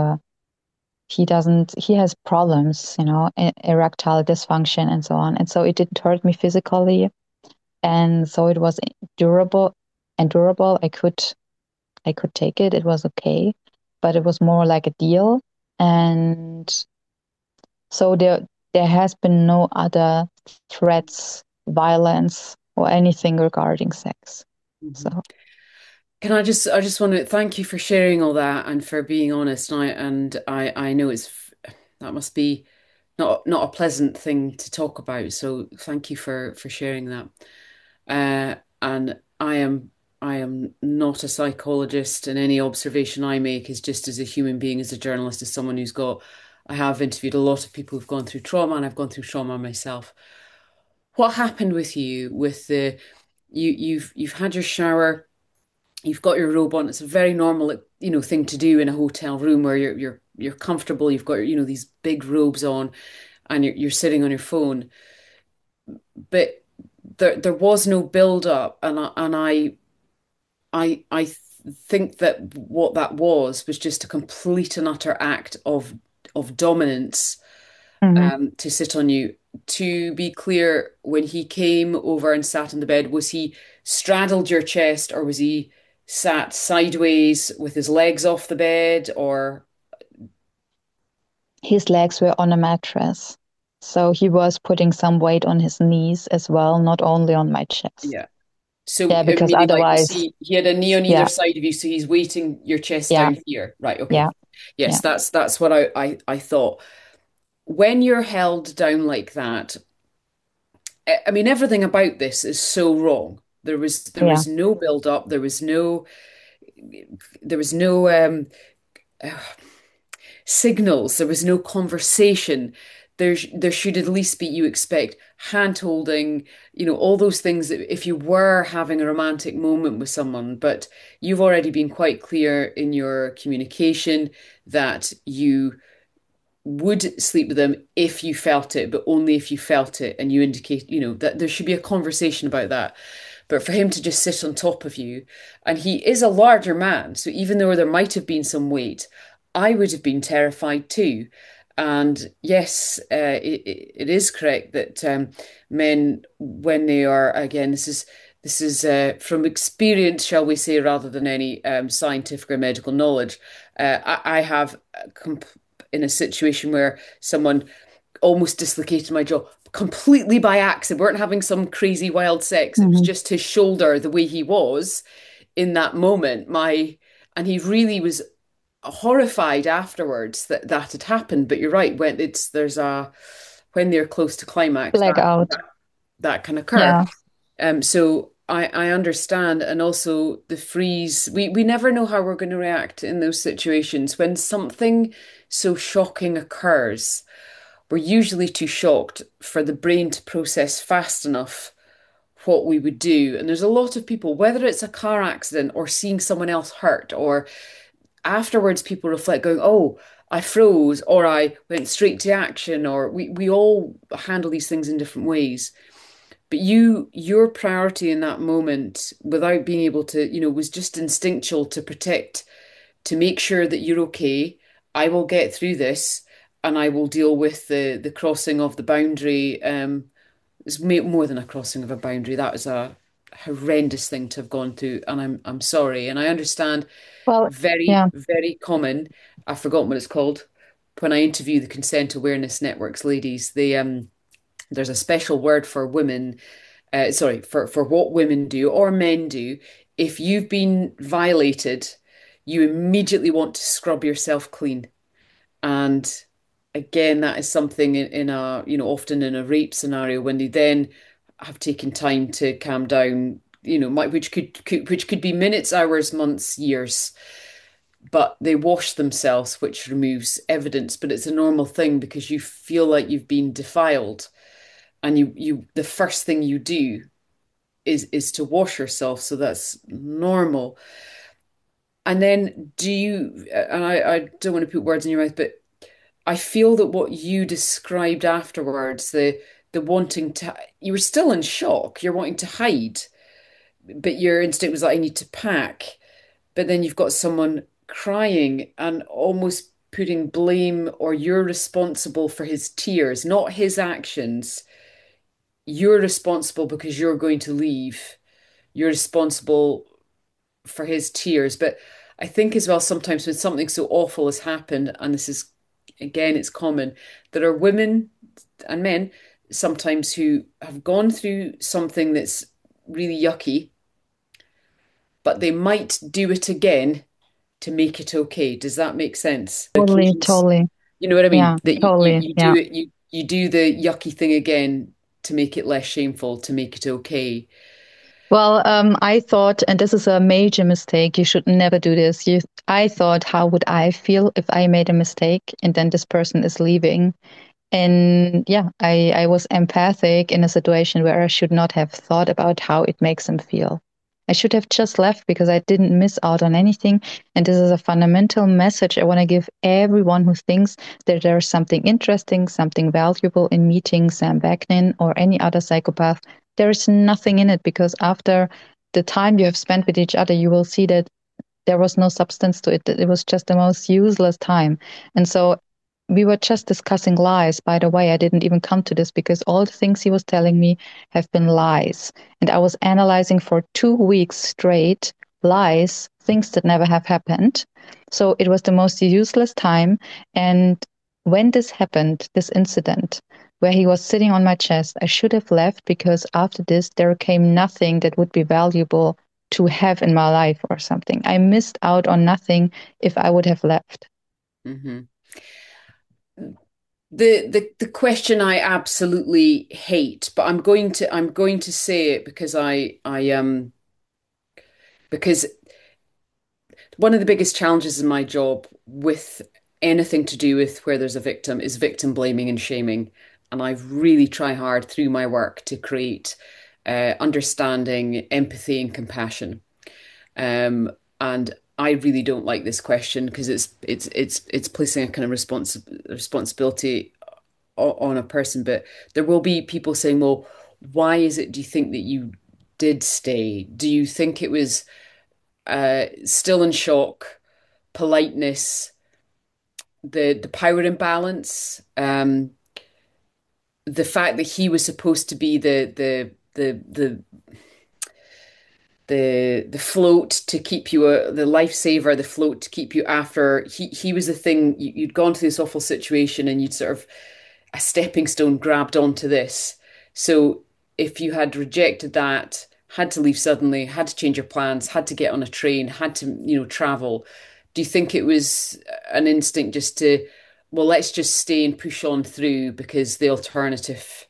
he has problems, erectile dysfunction and so on. And so it didn't hurt me physically. And so it was durable. I could take it. It was okay, but it was more like a deal. And so there has been no other threats, violence, or anything regarding sex. Mhm. So I just want to thank you for sharing all that and for being honest. I know that must be not a pleasant thing to talk about. So thank you for sharing that. And I am not a psychologist, and any observation I make is just as a human being, as a journalist, as someone I have interviewed a lot of people who've gone through trauma, and I've gone through trauma myself. What happened with you with you've had your shower, you've got your robe on. It's a very normal, thing to do in a hotel room where you're comfortable. You've got, these big robes on, and you're sitting on your phone. But there was no build up, and I think that what that was just a complete and utter act of dominance, mhm. to sit on you. To be clear, when he came over and sat in the bed, was he straddled your chest, or was he sat sideways with his legs off the bed, or His legs were on a mattress. So he was putting some weight on his knees as well, not only on my chest. yeah? So, Yeah, because meaning like, was otherwise, he had a knee on either yeah, side of you, so he's weighting your chest yeah, down here, right? Okay. yeah, Yes, yeah, that's what I thought. When you're held down like that, I mean, everything about this is so wrong. There yeah. was no build up. There was no signals. There was no conversation. There should at least be, you expect, hand holding, all those things that if you were having a romantic moment with someone, but you've already been quite clear in your communication that you would sleep with them if you felt it, but only if you felt it, and you indicate, that there should be a conversation about that. But for him to just sit on top of you, and he is a larger man, so even though there might have been some weight, I would have been terrified too. And yes, it is correct that men, when they are, again, this is from experience, shall we say, rather than any scientific or medical knowledge. I have in a situation where someone almost dislocated my jaw completely by accident. We weren't having some crazy wild sex. It was Mhm. just his shoulder, the way he was in that moment. And he really was horrified afterwards that that had happened. But you're right, when they're close to climax, Blackout. that can occur. Yeah. So I understand, and also the freeze. We never know how we're going to react in those situations when something so shocking occurs. We're usually too shocked for the brain to process fast enough what we would do. And there's a lot of people, whether it's a car accident or seeing someone else hurt, or afterwards people reflect going, oh, I froze, or I went straight to action, or we all handle these things in different ways. But your priority in that moment, without being able to, was just instinctual to protect, to make sure that you're okay. I will get through this, and I will deal with the crossing of the boundary. It's more than a crossing of a boundary. That was a horrendous thing to have gone through, and I'm sorry. And I understand, Well, very, yeah. very common. I've forgotten what it's called. When I interview the Consent Awareness Network's ladies, there's a special word for women, sorry, for what women do or men do. If you've been violated, you immediately want to scrub yourself clean. And again, that is something in a, often in a rape scenario when they then have taken time to calm down, which could be minutes, hours, months, years, but they wash themselves, which removes evidence. But it's a normal thing because you feel like you've been defiled, and the first thing you do is to wash yourself. So that's normal. And then and I don't want to put words in your mouth, but I feel that what you described afterwards, the wanting to, you were still in shock. You're wanting to hide, but your instinct was like, I need to pack. But then you've got someone crying and almost putting blame, or you're responsible for his tears, not his actions. You're responsible because you're going to leave. You're responsible for his tears. But I think as well, sometimes when something so awful has happened, and this is, again, it's common, there are women and men sometimes who have gone through something that's really yucky, but they might do it again to make it okay. Does that make sense? Totally, Occasions, totally. you know what I mean? Yeah, That totally. you do Yeah. it, you do the yucky thing again to make it less shameful, to make it okay. Well, I thought, and this is a major mistake, you should never do this. I thought, how would I feel if I made a mistake and then this person is leaving? And yeah, I was empathic in a situation where I should not have thought about how it makes him feel. I should have just left because I didn't miss out on anything. And this is a fundamental message I want to give everyone who thinks that there's something interesting, something valuable in meeting Sam Vaknin or any other psychopath. There is nothing in it because after the time you have spent with each other, you will see that there was no substance to it. It was just the most useless time. And so we were just discussing lies. By the way, I didn't even come to this because all the things he was telling me have been lies. And I was analyzing for 2 weeks straight lies, things that never have happened. So it was the most useless time. And when this happened, this incident, where he was sitting on my chest, I should have left because after this, there came nothing that would be valuable to have in my life or something. I missed out on nothing if I would have left. Hmm. The question I absolutely hate, but I'm going to say it because I because One of the biggest challenges in my job with anything to do with where there's a victim is victim blaming and shaming. And I've really tried hard through my work to create understanding, empathy, and compassion. Um, and I really don't like this question because it's placing a kind of responsibility on a person. But there will be people saying, "Well, why is it? Do you think that you did stay? Do you think it was still in shock, politeness, the power imbalance, the fact that he was supposed to be the float to keep you the lifesaver, the float to keep you after he was the thing you'd gone to this awful situation and you'd sort of a stepping stone grabbed onto this. So if you had rejected that, had to leave suddenly, had to change your plans, had to get on a train, had to, travel, do you think it was an instinct just to, well, let's just stay and push on through because the alternative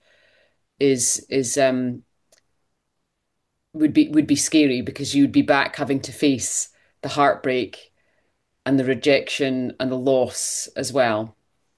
is would be scary because you'd be back having to face the heartbreak and the rejection and the loss as well.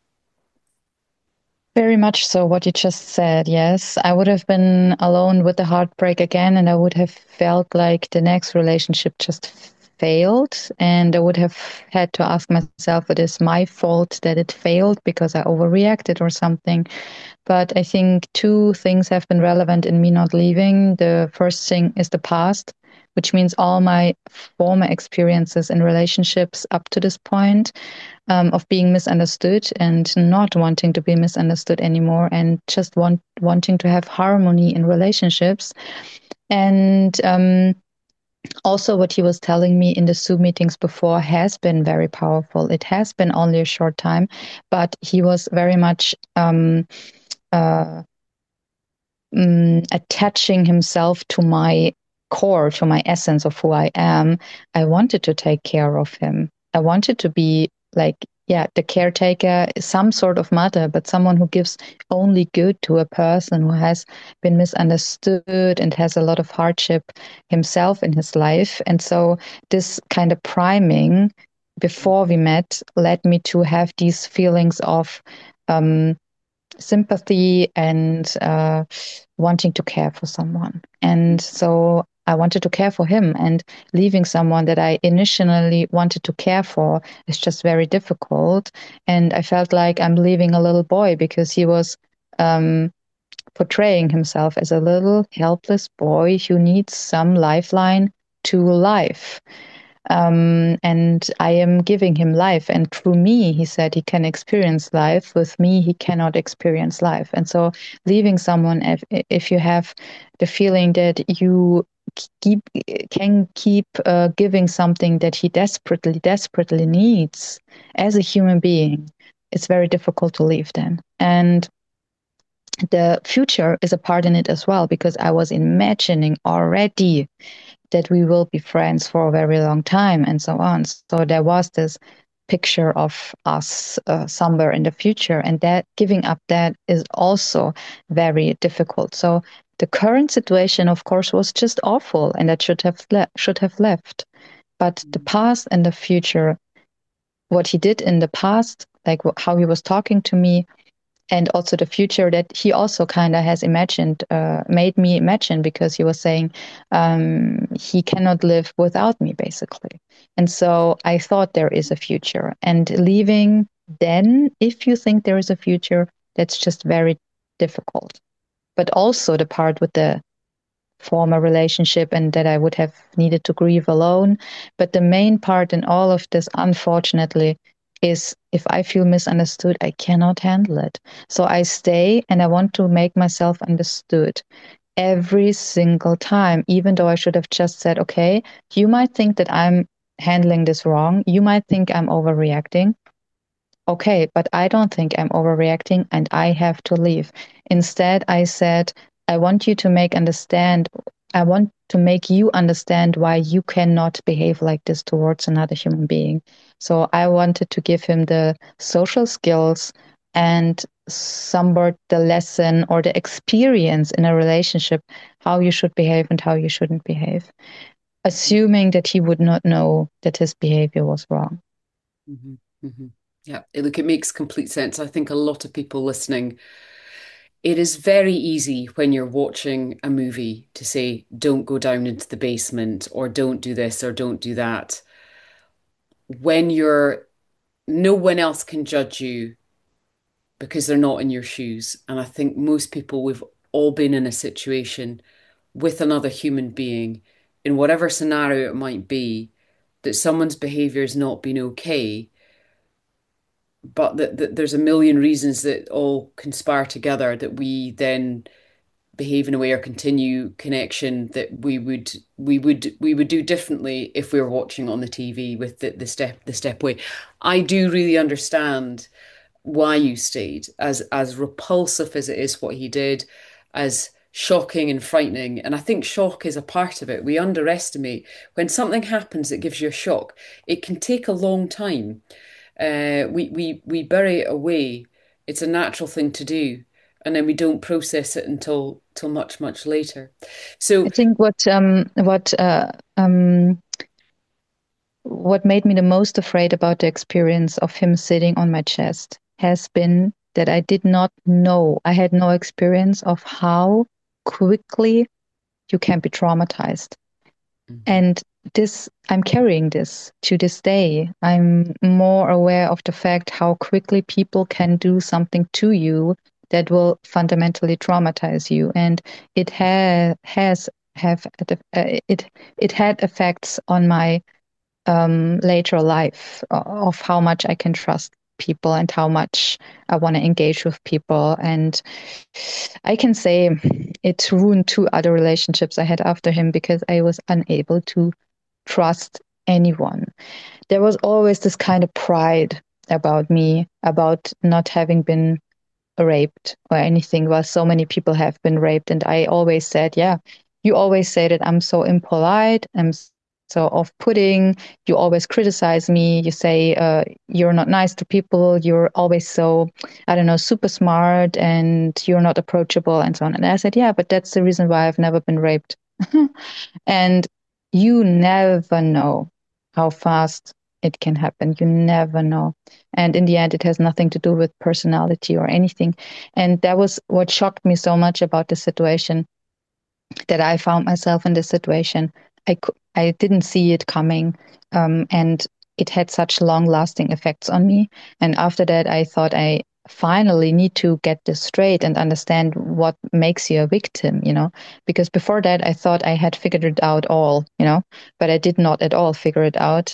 Very much so, what you just said. Yes, I would have been alone with the heartbreak again, and I would have felt like the next relationship just failed. And I would have had to ask myself, it is my fault that it failed because I overreacted or something. But I think two things have been relevant in me not leaving. The first thing is the past, which means all my former experiences in relationships up to this point, of being misunderstood and not wanting to be misunderstood anymore, and just wanting to have harmony in relationships. And also, what he was telling me in the Zoom meetings before has been very powerful. It has been only a short time, but he was very much uh, attaching himself to my core, to my essence of who I am. I wanted to take care of him. I wanted to be like, yeah, the caretaker, some sort of mother, but someone who gives only good to a person who has been misunderstood and has a lot of hardship himself in his life. And so this kind of priming before we met led me to have these feelings of um, sympathy and wanting to care for someone. And so I wanted to care for him, and leaving someone that I initially wanted to care for is just very difficult. And I felt like I'm leaving a little boy because he was um, portraying himself as a little helpless boy who needs some lifeline to life. And I am giving him life. And through me, he said he can experience life. With me, he cannot experience life. And so, leaving someone, if you have the feeling that you keep can keep giving something that he desperately needs as a human being, it's very difficult to leave then. And the future is a part in it as well, because I was imagining already that we will be friends for a very long time and so on. So there was this picture of us somewhere in the future, and that giving up that is also very difficult. So the current situation, of course, was just awful, and that should have left. But the past and the future, what he did in the past, like how he was talking to me, and also the future that he also kind of has imagined, made me imagine, because he was saying he cannot live without me, basically. And so I thought there is a future, and leaving then, if you think there is a future, that's just very difficult. But also the part with the former relationship, and that I would have needed to grieve alone. But the main part in all of this, unfortunately, is if I feel misunderstood, I cannot handle it. So I stay and I want to make myself understood every single time, even though I should have just said, okay, you might think that I'm handling this wrong. You might think I'm overreacting. Okay, but I don't think I'm overreacting and I have to leave. Instead, I said, I want you to I want to make you understand why you cannot behave like this towards another human being. So I wanted to give him the social skills and somewhat the lesson or the experience in a relationship, how you should behave and how you shouldn't behave. assuming that he would not know that his behavior was wrong. Mm-hmm. Mm-hmm. Yeah, look, it makes complete sense. I think a lot of people listening, it is very easy when you're watching a movie to say, don't go down into the basement, or don't do this, or don't do that. When you're, no one else can judge you because they're not in your shoes. And I think most people, we've all been in a situation with another human being, in whatever scenario it might be, that someone's behavior has not been okay, but that there's a million reasons that all conspire together that we then behave in a way or continue connection that we would do differently if we were watching on the TV with the step away. I do really understand why you stayed, as repulsive as it is what he did, as shocking and frightening. And I think shock is a part of it. We underestimate when something happens that gives you a shock. It can take a long time. We bury it away. It's a natural thing to do, and then we don't process it until much later. I So, think what made me the most afraid about the experience of him sitting on my chest has been that I did not know. I had no experience of how quickly you can be traumatized. mhm, And this, I'm carrying this to this day. I'm more aware of the fact how quickly people can do something to you that will fundamentally traumatize you. And it has have it had effects on my later life of how much I can trust people and how much I want to engage with people. And I can say it ruined two other relationships I had after him because I was unable to trust anyone. There was always this kind of pride about me, about not having been raped or anything, while so many people have been raped. And I always said, yeah, you always say that I'm so impolite, I'm so off-putting, you always criticize me, you say you're not nice to people, you're always so, I don't know, super smart and you're not approachable and so on. And I said, yeah, but that's the reason why I've never been raped. And you never know how fast it can happen. You never know. And in the end, it has nothing to do with personality or anything. And that was what shocked me so much about the situation, that I found myself in this situation. I didn't see it coming. And it had such long lasting effects on me. And after that, I thought I finally need to get this straight and understand what makes you a victim, because before that, I thought I had figured it out all, but I did not at all figure it out.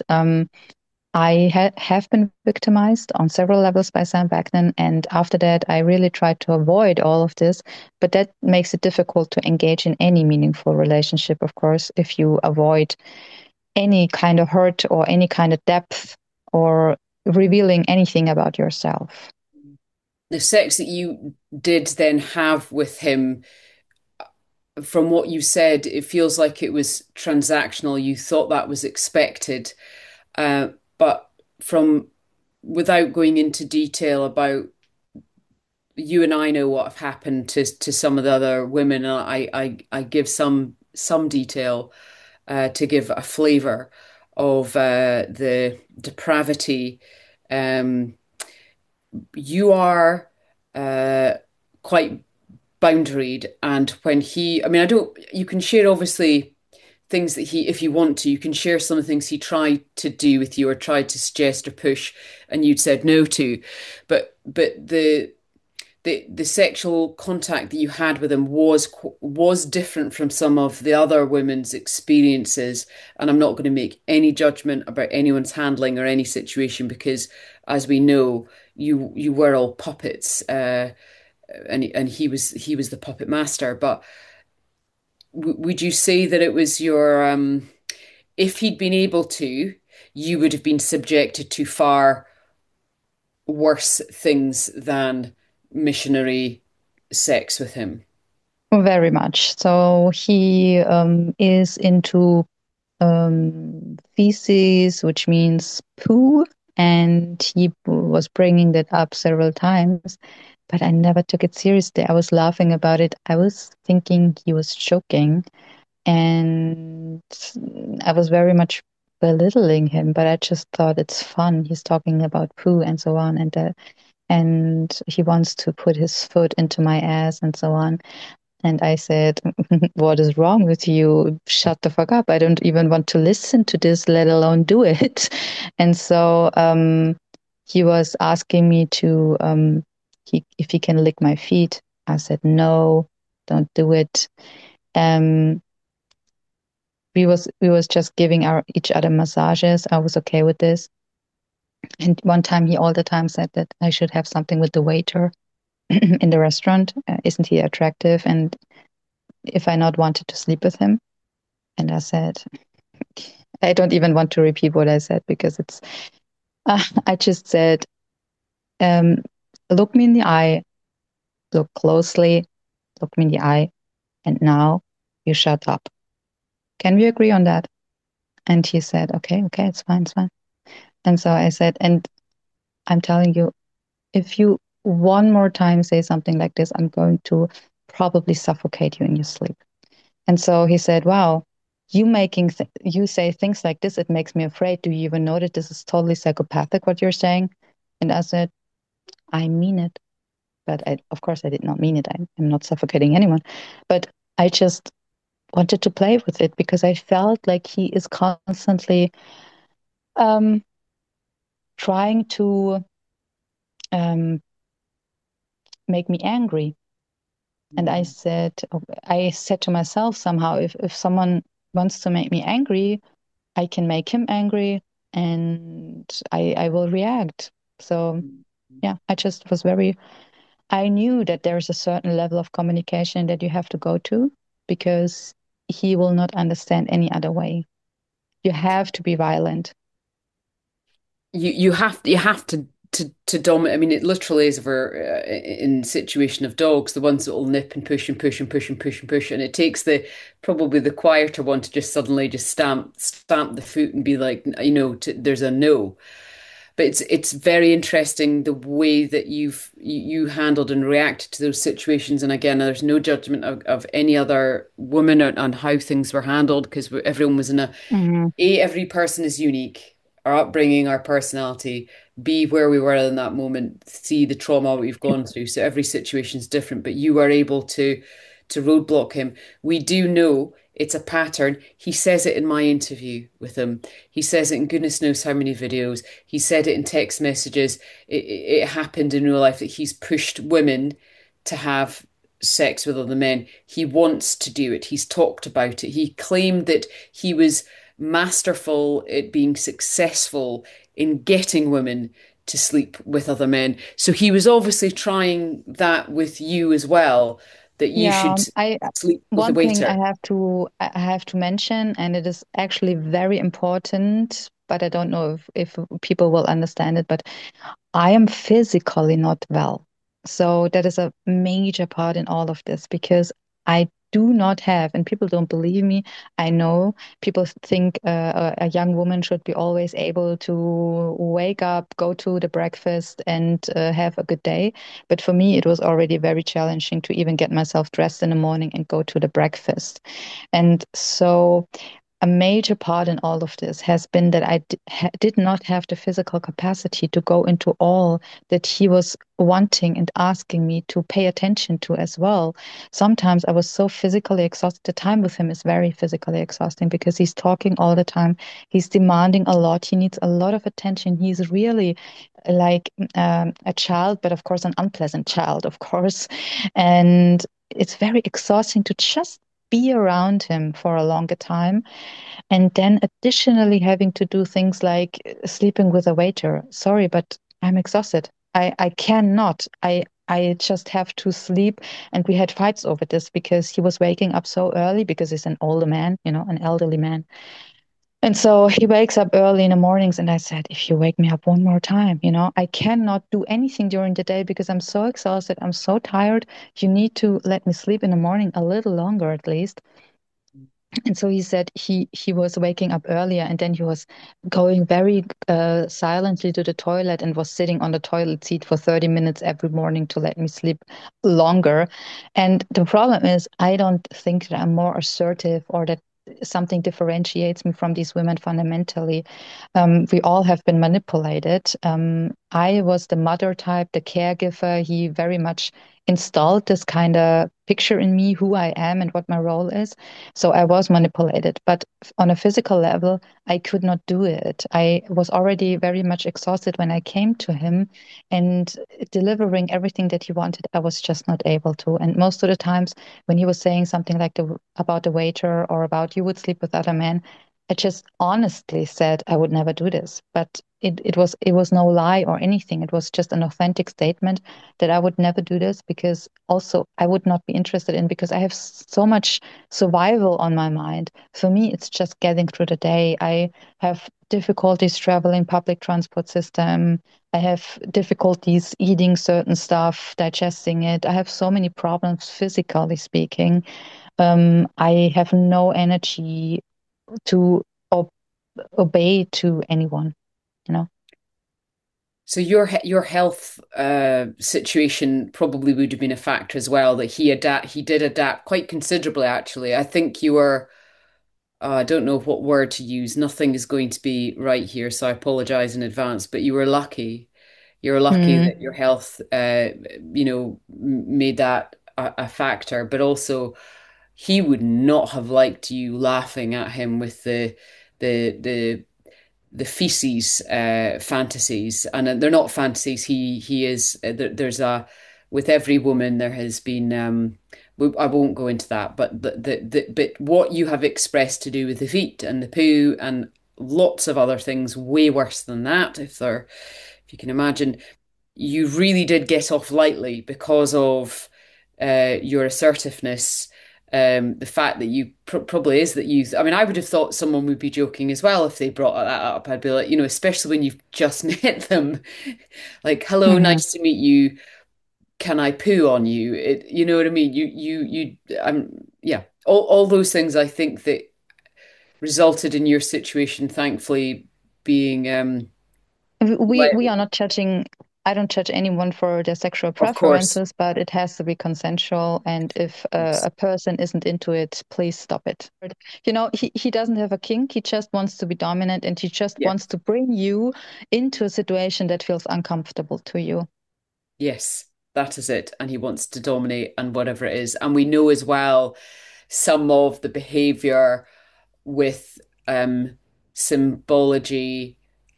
I have been victimized on several levels by Sam Backman, and after that, I really tried to avoid all of this. But that makes it difficult to engage in any meaningful relationship, of course, if you avoid any kind of hurt or any kind of depth or revealing anything about yourself. the sex that you did then have with him, from what you said, it feels like it was transactional. You thought that was expected, but from without going into detail about, you and I know what have happened to some of the other women, and I give some detail to give a flavour of the depravity. Um, you are quite boundaried, and when he, I mean, I don't, you can share obviously things that he, if you want to, you can share some of the things he tried to do with you or tried to suggest or push, and you'd said no to, but the sexual contact that you had with him was different from some of the other women's experiences. And I'm not going to make any judgment about anyone's handling or any situation, because as we know, you were all puppets, and he was the puppet master. But would you say that it was your, if he'd been able to, you would have been subjected to far worse things than missionary sex with him? Very much. So he is into feces, which means poo, and he was bringing that up several times, but I never took it seriously. I was laughing about it. I was thinking he was joking, And I was very much belittling him, but I just thought it's fun. He's talking about poo and so on, and he wants to put his foot into my ass and so on. And I said, "What is wrong with you? Shut the fuck up. I don't even want to listen to this, let alone do it." And so he was asking me to if he can lick my feet. I said, "No, don't do it." Um, we was just giving each other massages. I was okay with this. And one time he all the time said that I should have something with the waiter in the restaurant. Isn't he attractive? And if I not wanted to sleep with him. And I said, I don't even want to repeat what I said because I just said, um, look me in the eye, look closely, look me in the eye, and now you shut up. Can we agree on that? And he said, okay, okay, it's fine, it's fine. And so I said, and I'm telling you, if you one more time say something like this, I'm going to probably suffocate you in your sleep. And so he said, wow, you say things like this, it makes me afraid. Do you even know that this is totally psychopathic what you're saying? And I said, I mean it. But of course, I did not mean it. I'm not suffocating anyone. But I just wanted to play with it because I felt like he is constantly um, trying to um, make me angry. And I said to myself somehow, if someone wants to make me angry, I can make him angry and I will react. So yeah, I just was very, I knew that there's a certain level of communication that you have to go to because he will not understand any other way. You have to be violent. You have to dominate. I mean, it literally is over in situation of dogs, the ones that will nip and push and push and push and push and push, and it takes the probably the quieter one to just suddenly just stamp the foot and be like, there's a no. But it's very interesting the way that you handled and reacted to those situations. And again, there's no judgment of any other woman on how things were handled because everyone was in Mhm. every person is unique. Our upbringing, our personality, B, where we were in that moment, C, the trauma we've gone through. So every situation is different, but you were able to roadblock him. We do know it's a pattern. He says it in my interview with him. He says it in goodness knows how many videos. He said it in text messages. It happened in real life that he's pushed women to have sex with other men. He wants to do it. He's talked about it. He claimed that he was masterful at being successful in getting women to sleep with other men. So he was obviously trying that with you as well, that you Yeah, should I sleep with a one thing waiter. I have to mention, and it is actually very important, but I don't know if people will understand it, but I am physically not well. So that is a major part in all of this because I do not have, and people don't believe me. I know people think a young woman should be always able to wake up, go to the breakfast, and have a good day. But for me, it was already very challenging to even get myself dressed in the morning and go to the breakfast. And so a major part in all of this has been that did not have the physical capacity to go into all that he was wanting and asking me to pay attention to as well. Sometimes I was so physically exhausted. The time with him is very physically exhausting because he's talking all the time. He's demanding a lot. He needs a lot of attention. He's really like a child, but of course, an unpleasant child, of course. And it's very exhausting to just be around him for a longer time and then additionally having to do things like sleeping with a waiter. Sorry, but I'm exhausted. I cannot. I just have to sleep. And we had fights over this because he was waking up so early because he's an older man, an elderly man. And so he wakes up early in the mornings, and I said, if you wake me up one more time, I cannot do anything during the day because I'm so exhausted. I'm so tired. You need to let me sleep in the morning a little longer at least. And so he said he was waking up earlier, and then he was going very silently to the toilet and was sitting on the toilet seat for 30 minutes every morning to let me sleep longer. And the problem is, I don't think that I'm more assertive or that something differentiates me from these women fundamentally. We all have been manipulated. I was the mother type, the caregiver. He very much installed this kind of picture in me, who I am and what my role is. So I was manipulated, but on a physical level, I could not do it. I was already very much exhausted when I came to him, and delivering everything that he wanted, I was just not able to. And most of the times when he was saying something like about the waiter or about you would sleep with other men, I just honestly said I would never do this. But it was no lie or anything. It was just an authentic statement that I would never do this, because also I would not be interested in, because I have so much survival on my mind. For me, it's just getting through the day. I have difficulties traveling public transport system. I have difficulties eating certain stuff, digesting it. I have so many problems physically speaking. I have no energy to obey to anyone, you know. So your health situation probably would have been a factor as well, that he did adapt quite considerably actually. I think you were I don't know what word to use. Nothing is going to be right here, so I apologize in advance, but you were lucky. You're lucky Mm, that your health made that a factor, but also he would not have liked you laughing at him with the the the feces fantasies, and they're not fantasies. He is there's a with every woman there has been. I won't go into that, but but what you have expressed to do with the feet and the poo and lots of other things way worse than that, if you can imagine, you really did get off lightly because of your assertiveness. The fact that you probably is that you, I mean, I would have thought someone would be joking as well if they brought that up. I'd be like, especially when you've just met them, like, hello, mhm. nice to meet you. Can I poo on you? You know what I mean? Yeah, all those things I think that resulted in your situation, thankfully, being, We are not judging. I don't judge anyone for their sexual of course, preferences, but it has to be consensual. And if yes, a person isn't into it, please stop it. He doesn't have a kink. He just wants to be dominant, and he just wants yes, to bring you into a situation that feels uncomfortable to you. yes, that is it. And he wants to dominate and whatever it is. And we know as well some of the behavior with symbology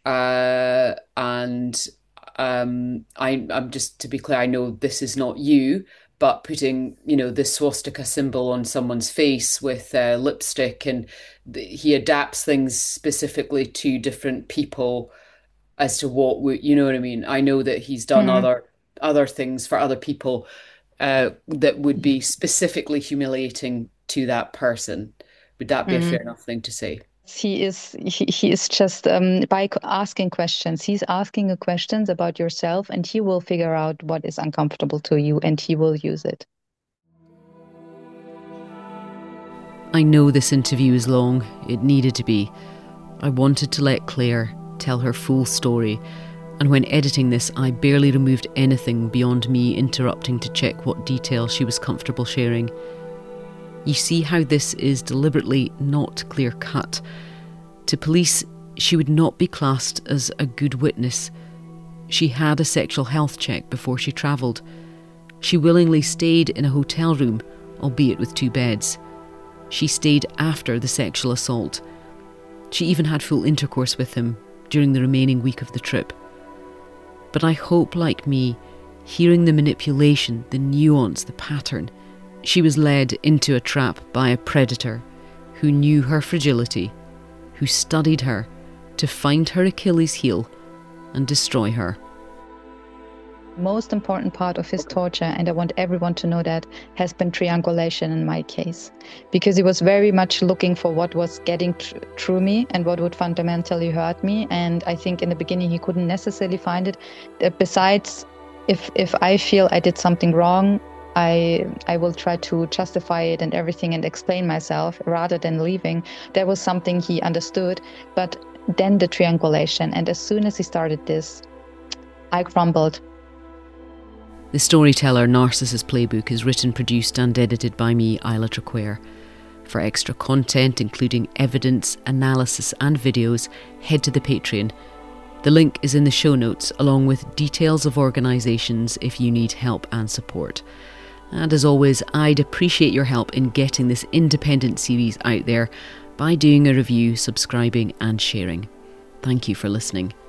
and I'm just to be clear, I know this is not you, but putting the swastika symbol on someone's face with lipstick, and he adapts things specifically to different people as to what you know what I mean. I know that he's done Mm, other things for other people that would be specifically humiliating to that person. Would that be a mm. fair enough thing to say? He is just asking questions. He's asking you questions about yourself, and he will figure out what is uncomfortable to you, and he will use it. I know this interview is long. It needed to be. I wanted to let Claire tell her full story, and when editing this, I barely removed anything beyond me interrupting to check what detail she was comfortable sharing. You see how this is deliberately not clear cut. To police, she would not be classed as a good witness. She had a sexual health check before she travelled. She willingly stayed in a hotel room, albeit with 2 beds. She stayed after the sexual assault. She even had full intercourse with him during the remaining week of the trip. But I hope, like me, hearing the manipulation, the nuance, the pattern, she was led into a trap by a predator who knew her fragility, who studied her to find her Achilles heel and destroy her. Most important part of his torture, and I want everyone to know that, has been triangulation in my case, because he was very much looking for what was getting through me and what would fundamentally hurt me. And I think in the beginning he couldn't necessarily find it. Besides, if I feel I did something wrong, I will try to justify it and everything and explain myself rather than leaving. That was something he understood. But then the triangulation, and as soon as he started this, I crumbled. The Storyteller Narcissus Playbook is written, produced and edited by me, Isla Traquair. For extra content, including evidence, analysis and videos, head to the Patreon. The link is in the show notes, along with details of organisations if you need help and support. And as always, I'd appreciate your help in getting this independent series out there by doing a review, subscribing and sharing. Thank you for listening.